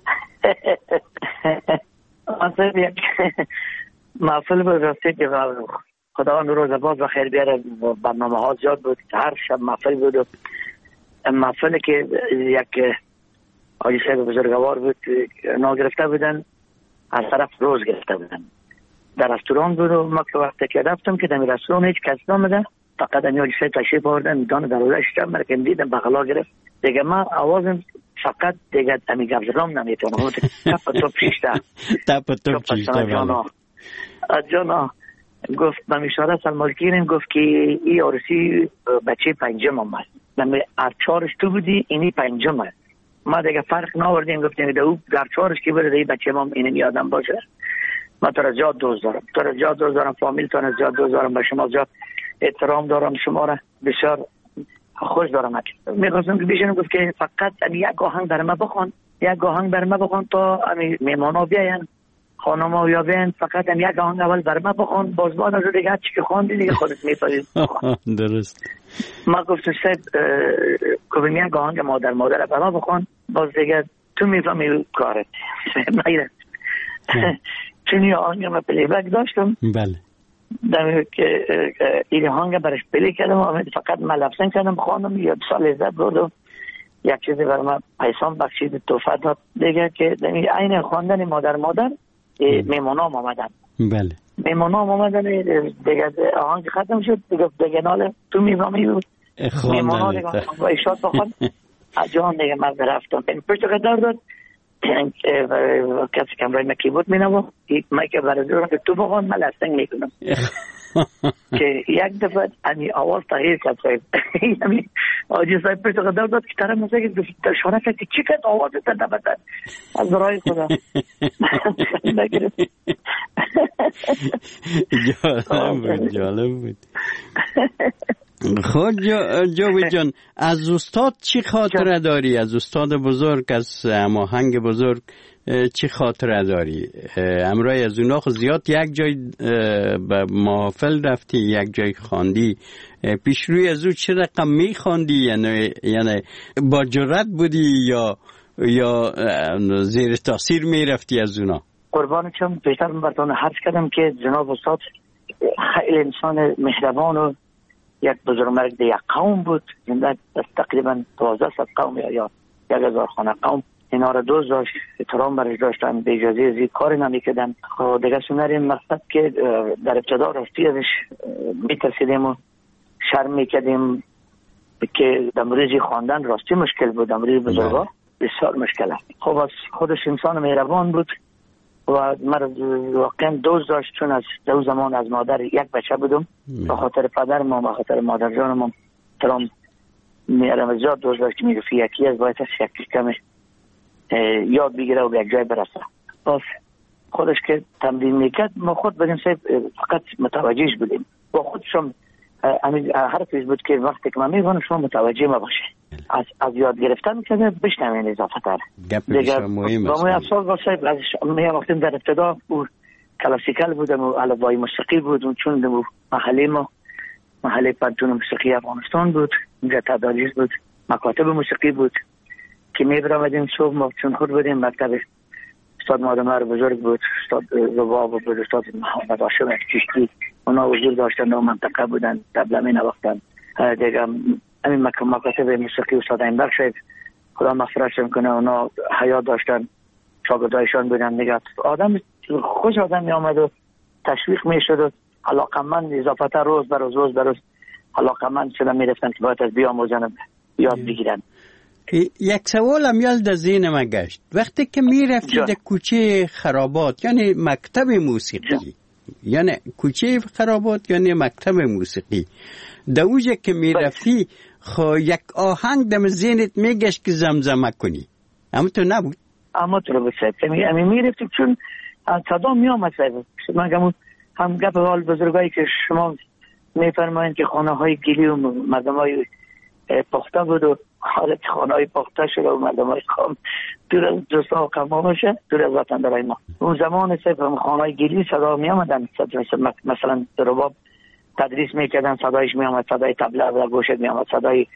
مثلا یک محفل بود راسته که خداوند روز باز و خیر بیاره برنامه ها زیاد بود هر شب محفل بود و محفل که یک آجی صاحب بزرگوار بود نا گرفته بودن از طرف روز گرفته بودن در رستوران بود و ما که وقتی که رفتم که در رستوران هیچ کس نامده فقط امی آجی صاحب تشریف آوردن میدان در روزش شب مرا که دیدم بغلا گرفت دیگه ما آوازم فقط دیگه امی گفزرام نمیتونم تپ توپ شیشته تپ توپ شیشته جانا جانا گفت من اشاره سلمالکینم گفت که ای عروسی بچه پنجم آمد من از چارش تو بودی اینی پنجم است ما دیگه فرق ناوردیم گفتیم در او در چارش که بره دی بچه ما اینی یادم باشه من تو را زیاد دوست دارم تو را زیاد دوست دارم فامیل تو را زیاد دوست دارم به شما زیاد احترام دارم شما را بسیار خوش دارم میخواستم که بیشنم گفت که فقط یک آهنگ بر ما بخوان یک آهنگ بر ما بخوان تا میمان ها بیاین خانم ها بیاین فقط یک آهنگ اول بر ما بخوان باز بعد از دیگه هر چی که خواندی دیگه خودت میفهمید. درست. ما گفتم صاحب گفتم یک آهنگ مادر مادر بر ما بخوان باز دیگه تو میفهمی کارت میره چون یه آهنگ ما پلی بک داشتم بله دمی که این آهنگ برش پلی کردم و فقط من لفظن کردم خواندم یه سال لذت بردم یک چیزی برای من پیسان بخشید توفت داد دیگه که دمی این خواندن مادر مادر میمونام آمدن بله میمونام آمدن دیگه آهنگ ختم شد دیگه دیگه ناله تو میفهمی بود میمونام دیگه با ایشاد بخوان جان دیگه من رفتم این پشت قدر داد کسی کمرای مکی بود می نمو مکی برای دورم که تو بخوان من لستنگ می کنم که یک دفعه امی آواز تغییر کرد صاحب امی آجی صاحب پشت قدر داد که طرف موسیقی شانه کرد که چی کرد آواز تا دبتن از برای خدا نگرفت جالب بود جالب بود. خود جاوید جان از استاد چی خاطره داری از استاد بزرگ از هماهنگ بزرگ چی خاطره داری امرای از اونا خود زیاد یک جای به محافل رفتی یک جای خواندی پیش روی از او چه رقم می خواندی یعنی یعنی با جرأت بودی یا یا زیر تاثیر می رفتی از اونا؟ قربان چم پیشتر براتون حرف کردم که جناب استاد خیلی انسان مهربان و یک بزرگمرد یک قوم بود زنده تقریبا دوازده صد قوم یا یا یک هزار خانه قوم اینا را دوست داشت احترام برش داشتن به اجازه ازی کاری نمیکردن. خب دیگه سنرین مقصد که در ابتدا راستی ازش میترسیدیم و شرم میکردیم که در موردی خواندن راستی مشکل بود در موردی بزرگا بسیار مشکل است. خب از خودش انسان مهربان بود و من واقعا دوست داشت، چون از دو زمان از مادر یک بچه بودم، به خاطر پدرم و به خاطر مادر جانم ترام میرم زیاد دوست داشت که میگفت یکی از باید از یکی کم یاد بگیره و به یک جای برسه. باز خودش که تمرین میکرد ما خود بگیم صاحب فقط متوجهش بودیم و خودشم حرفش بود که وقتی که من میگم شما متوجه ما باشه، از از یاد گرفتن که بشنوین اضافه تر دیگه. با ما افسوس با صاحب از می وقتی در ابتدا او کلاسیکال بودم و الفبای موسیقی بود و چون دو محله ما محله پنتون موسیقی افغانستان بود، اونجا تدریس بود، مکاتب موسیقی بود که میبرامدیم صبح ما چون خود بودیم مکتب استاد مادمر بزرگ بود، استاد رباب بود، استاد محمد هاشم چشتی، اونا حضور داشتن و منطقه بودن، تبله می نواختن دیگه. همین مکاتب موسیقی استاد اینبرگ شد خدا مغفرتشون کنه، اونا حیات داشتن، شاگردایشان بودن دیگه. آدم خوش آدم می آمد و تشویق می شد و علاقمند اضافه تر روز بر روز روز بر روز علاقمند شدن می رفتن که باید از بیاموزن یاد بگیرن. یک سوال هم یاد در ذهن من گشت، وقتی که می رفتی در کوچه خرابات یعنی مکتب موسیقی جا. یعنی کوچه خرابات یعنی مکتب موسیقی در اوجه که می رفتی خو یک آهنگ در ذهنت می گشت که زمزمه کنی، اما تو نبود؟ اما تو رو بسید امی می رفتیم چون صدا می آمد سید. من گمون هم گپ حال بزرگایی که شما می فرمایند که خانه های گلی و مردم های پخته بود و حالت خانه های پخته شده و مردم های خام دور از دوستا و قما باشه، دور از وطن برای ما. اون زمان سیف خانه های گلی صدا می آمدن، مثلا رباب تدریس می کردن صدایش می آمد، صدای تبله و گوشت می آمد، صدای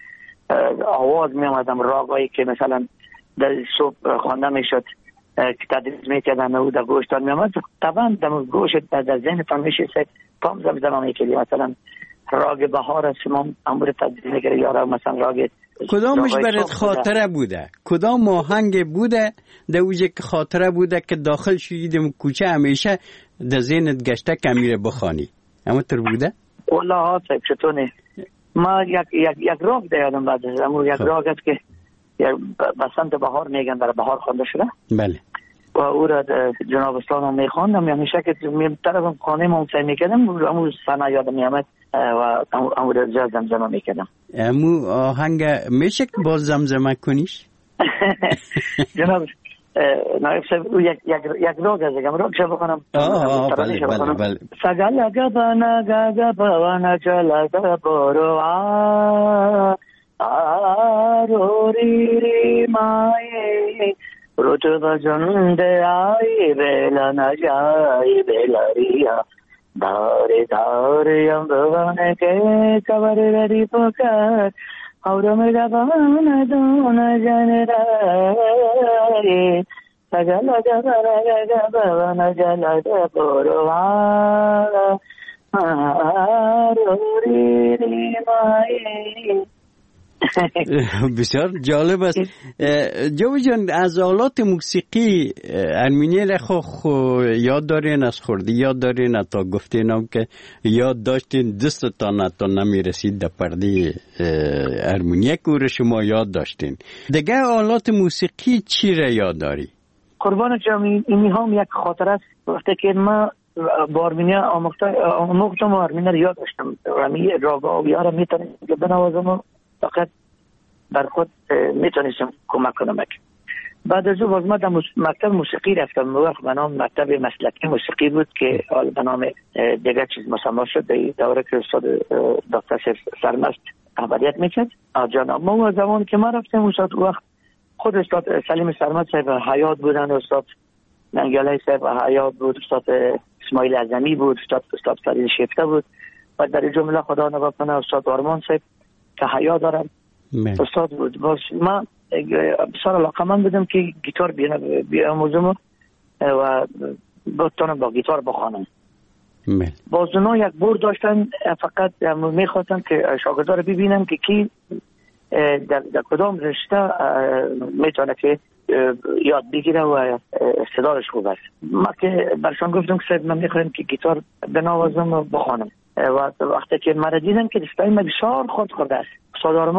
آواز می آمدن، راگایی که مثلا در صبح خوانده می شد که تدریس می کردن و در گوشتان می آمد. طبعا در گوشت در ذهن تان می شد پام زمزمه می کردی، مثلا راگ بهار است شما امور تدریس می کردی یا مثلا راگ کدامش برات خاطره بوده؟ کدام آهنگ بوده در اوجه که خاطره بوده که داخل شدیدم کوچه همیشه در ذهنت گشته که میره بخوانی؟ اما تر بوده؟ والله ها صاحب چطوره ما یک یک یک راگ دیدم بعد از اما یک راگ است که بسنت بهار میگن برای بهار خوانده شده. بله. و او را جناب اسلام میخواندم، یعنی شکل می طرفم خانه ما سعی میکردم اما سنا یادم میامد و امو را جا زمزمه میکردم. امو آهنگ میشه که باز زمزمه کنیش؟ جناب نایب صاحب یک یک یک راگ از دیگه راگ شب بخونم. آه بله بله بله. سگل گبانا گبانا چلا گبارو آرو ری ری مای روت بجند آی بیلا نجای بیلاریا داره داره امبوانه که کبر ری پکر اور میرا بان دون جن رای سگل گبانا گبانا چلا گبارو آرو ری ری مای. بسیار جالب است. جوی جان از آلات موسیقی ارمینیل خو, خو یاد دارین از خوردی یاد دارین تا گفتین هم که یاد داشتین دستتان تا نمی رسید در پرده ارمینیه که شما یاد داشتین. دیگه آلات موسیقی چی را یاد داری؟ قربان جامی اینی هم یک خاطر است. وقتی که ما با ارمینیا آموختم و ارمینیا رو یاد داشتم رمی راگا و بیارم میتونیم که بنوازم فقط بر خود میتونستم کمک کنم. بعد از او باز ما در مکتب موسیقی رفتم. وقت به نام مکتب مسلکی موسیقی بود که حال به نام دیگر چیز مسمى شد در دوره که استاد دکتر سرمست رهبریت میکرد آجان. ما زمان که ما رفتم استاد وقت خود استاد سلیم سرمست صاحب حیات بودن، استاد ننگیالای صاحب حیات بود، استاد اسماعیل اعظمی بود، استاد استاد فرید شیفته بود و در جمله خدا نگاه کنه استاد آرمان صاحب که حیا دارم استاد بود. باز ما بسیار علاقمند بودم که گیتار بیاموزم و بتونم با گیتار بخوانم. باز اونا یک بور داشتن فقط میخواستن که شاگردا رو ببینن که کی در, در کدام رشته میتونه که یاد بگیره و استعدادش خوب است. ما که برشان گفتم که من میخوایم که گیتار بنوازم و بخوانم و وقتی که مرا دیدن که دستای من بسیار خود خورده است. استاد آرمان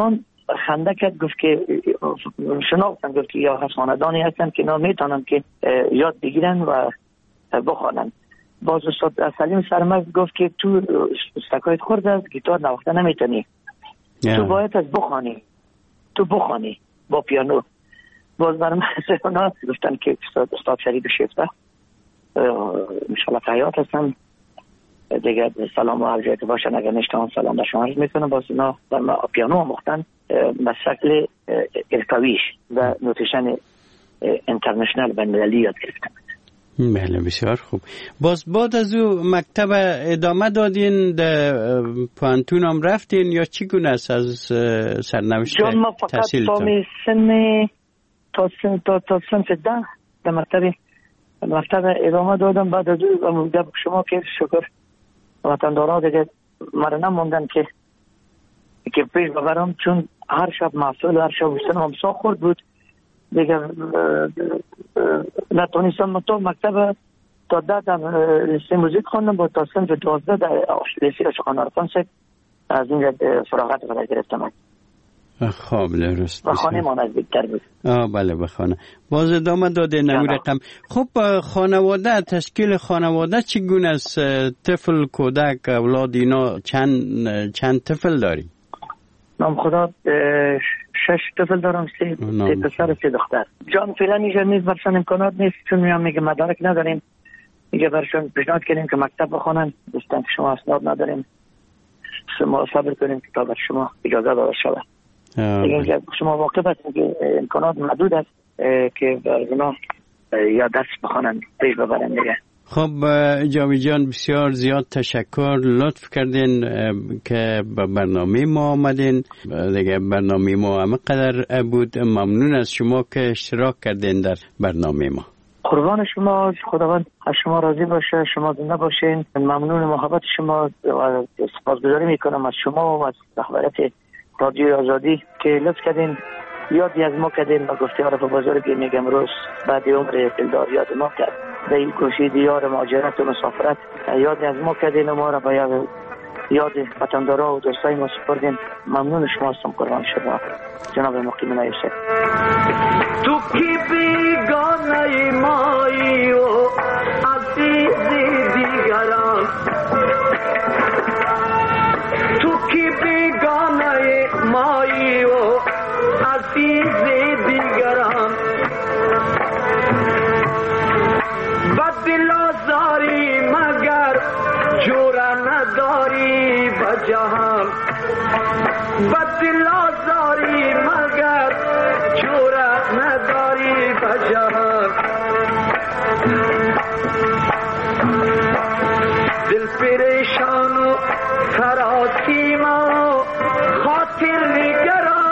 خنده کرد، گفت که شناختن، گفت که یا خاندانی هستن که نمیتونن که یاد بگیرن و بخوانن. باز استاد سلیم سرمست گفت که تو استکایت خورد از گیتار نواخته نمیتونی، yeah. تو باید از بخوانی، تو بخوانی با پیانو. باز برام اونا گفتن که استاد استاد شریف شیفته انشالله حیات هستن دیگه، سلام و عرض باشن، اگر نشتان سلام به شما عرض میکنم. باز اینا بر ما پیانو آموختن به شکل ارتویش و نوتیشن انترنشنال بین المللی یاد گرفتن. بله بسیار خوب. باز بعد از او مکتب ادامه دادین، در پانتون هم رفتین یا چی گونه است از سرنوشت تحصیلتون؟ ما فقط تا سن تا سن تا تا سنف ده در مکتب مکتب ادامه دادم. بعد از او در شما که شکر وطندارا دیگه مرا نموندن که که پیش ببرم، چون هر شب محصول هر شب بستن هم سا خورد بود دیگه. نتونستم تو مکتب تا دادم لیسه موزیک خوندم، با تا سنف دوازده در لیسه عاشقان ارفانسک از این فراغت رو گرفتم. خب درست. و خانه ما نزدیکتر بود. آه بله به خانه. باز ادامه داده نمی رقم. خب خانواده، تشکیل خانواده چگونه است؟ طفل، کودک، اولاد اینا چند چند طفل داری؟ نام خدا شش طفل دارم، سه پسر سه دختر. جان فعلا اینجا نیست، برشان امکانات نیست، چون میام میگه مدارک نداریم، میگه برشان پیشنهاد کردیم که مکتب بخونن، گفتن که شما اسناد نداریم، شما صبر کنیم که تا بر شما اجازه داده شود. دیگه شما واقع هستید که امکانات محدود است که برگناه یا درس بخونن پیش ببرن دیگه. خب جاوید جان بسیار زیاد تشکر، لطف کردین که به برنامه ما آمدین دیگه. برنامه ما همه قدر بود. ممنون از شما که اشتراک کردین در برنامه ما. قربان شما، خداوند از شما راضی باشه، شما زنده باشین. ممنون محبت شما و سپاسگزاری میکنم از شما و از رهبریت رادیو آزادی که لطف کردین یادی از ما کردین و گفته عرف بزرگی میگم روز بعد عمر دلدار یاد ما کرد. به این کوشید دیار مهاجرت و مسافرت یادی از ما کردین و ما را به یاد یاد وطندارا و دوستای ما سپردین. ممنون شما هستم. قربان شما جناب مقیم نیوسف. تو کی بیگانه مایی و عزیز دیگران، تو کی بیگانه مایی و عزیز دیگران، بد دل آزاری مگر جور نداری به جهان، بد دل آزاری مگر جور نداری به جهان. دل پریشان و فراسیما و خاطر نگران،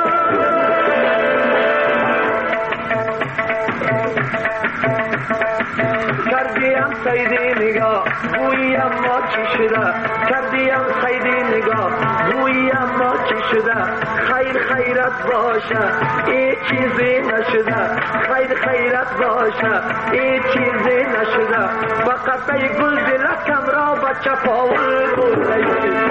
کردیم سیدی نگاه گویی اما چی شده، کردیم سیدی نگاه گویی اما چی شده. خیر خیرت باشه ای چیزی نشده، خیر خیرت باشه ای چیزی نشده. فقط ای گل دلکم را با چپاول بود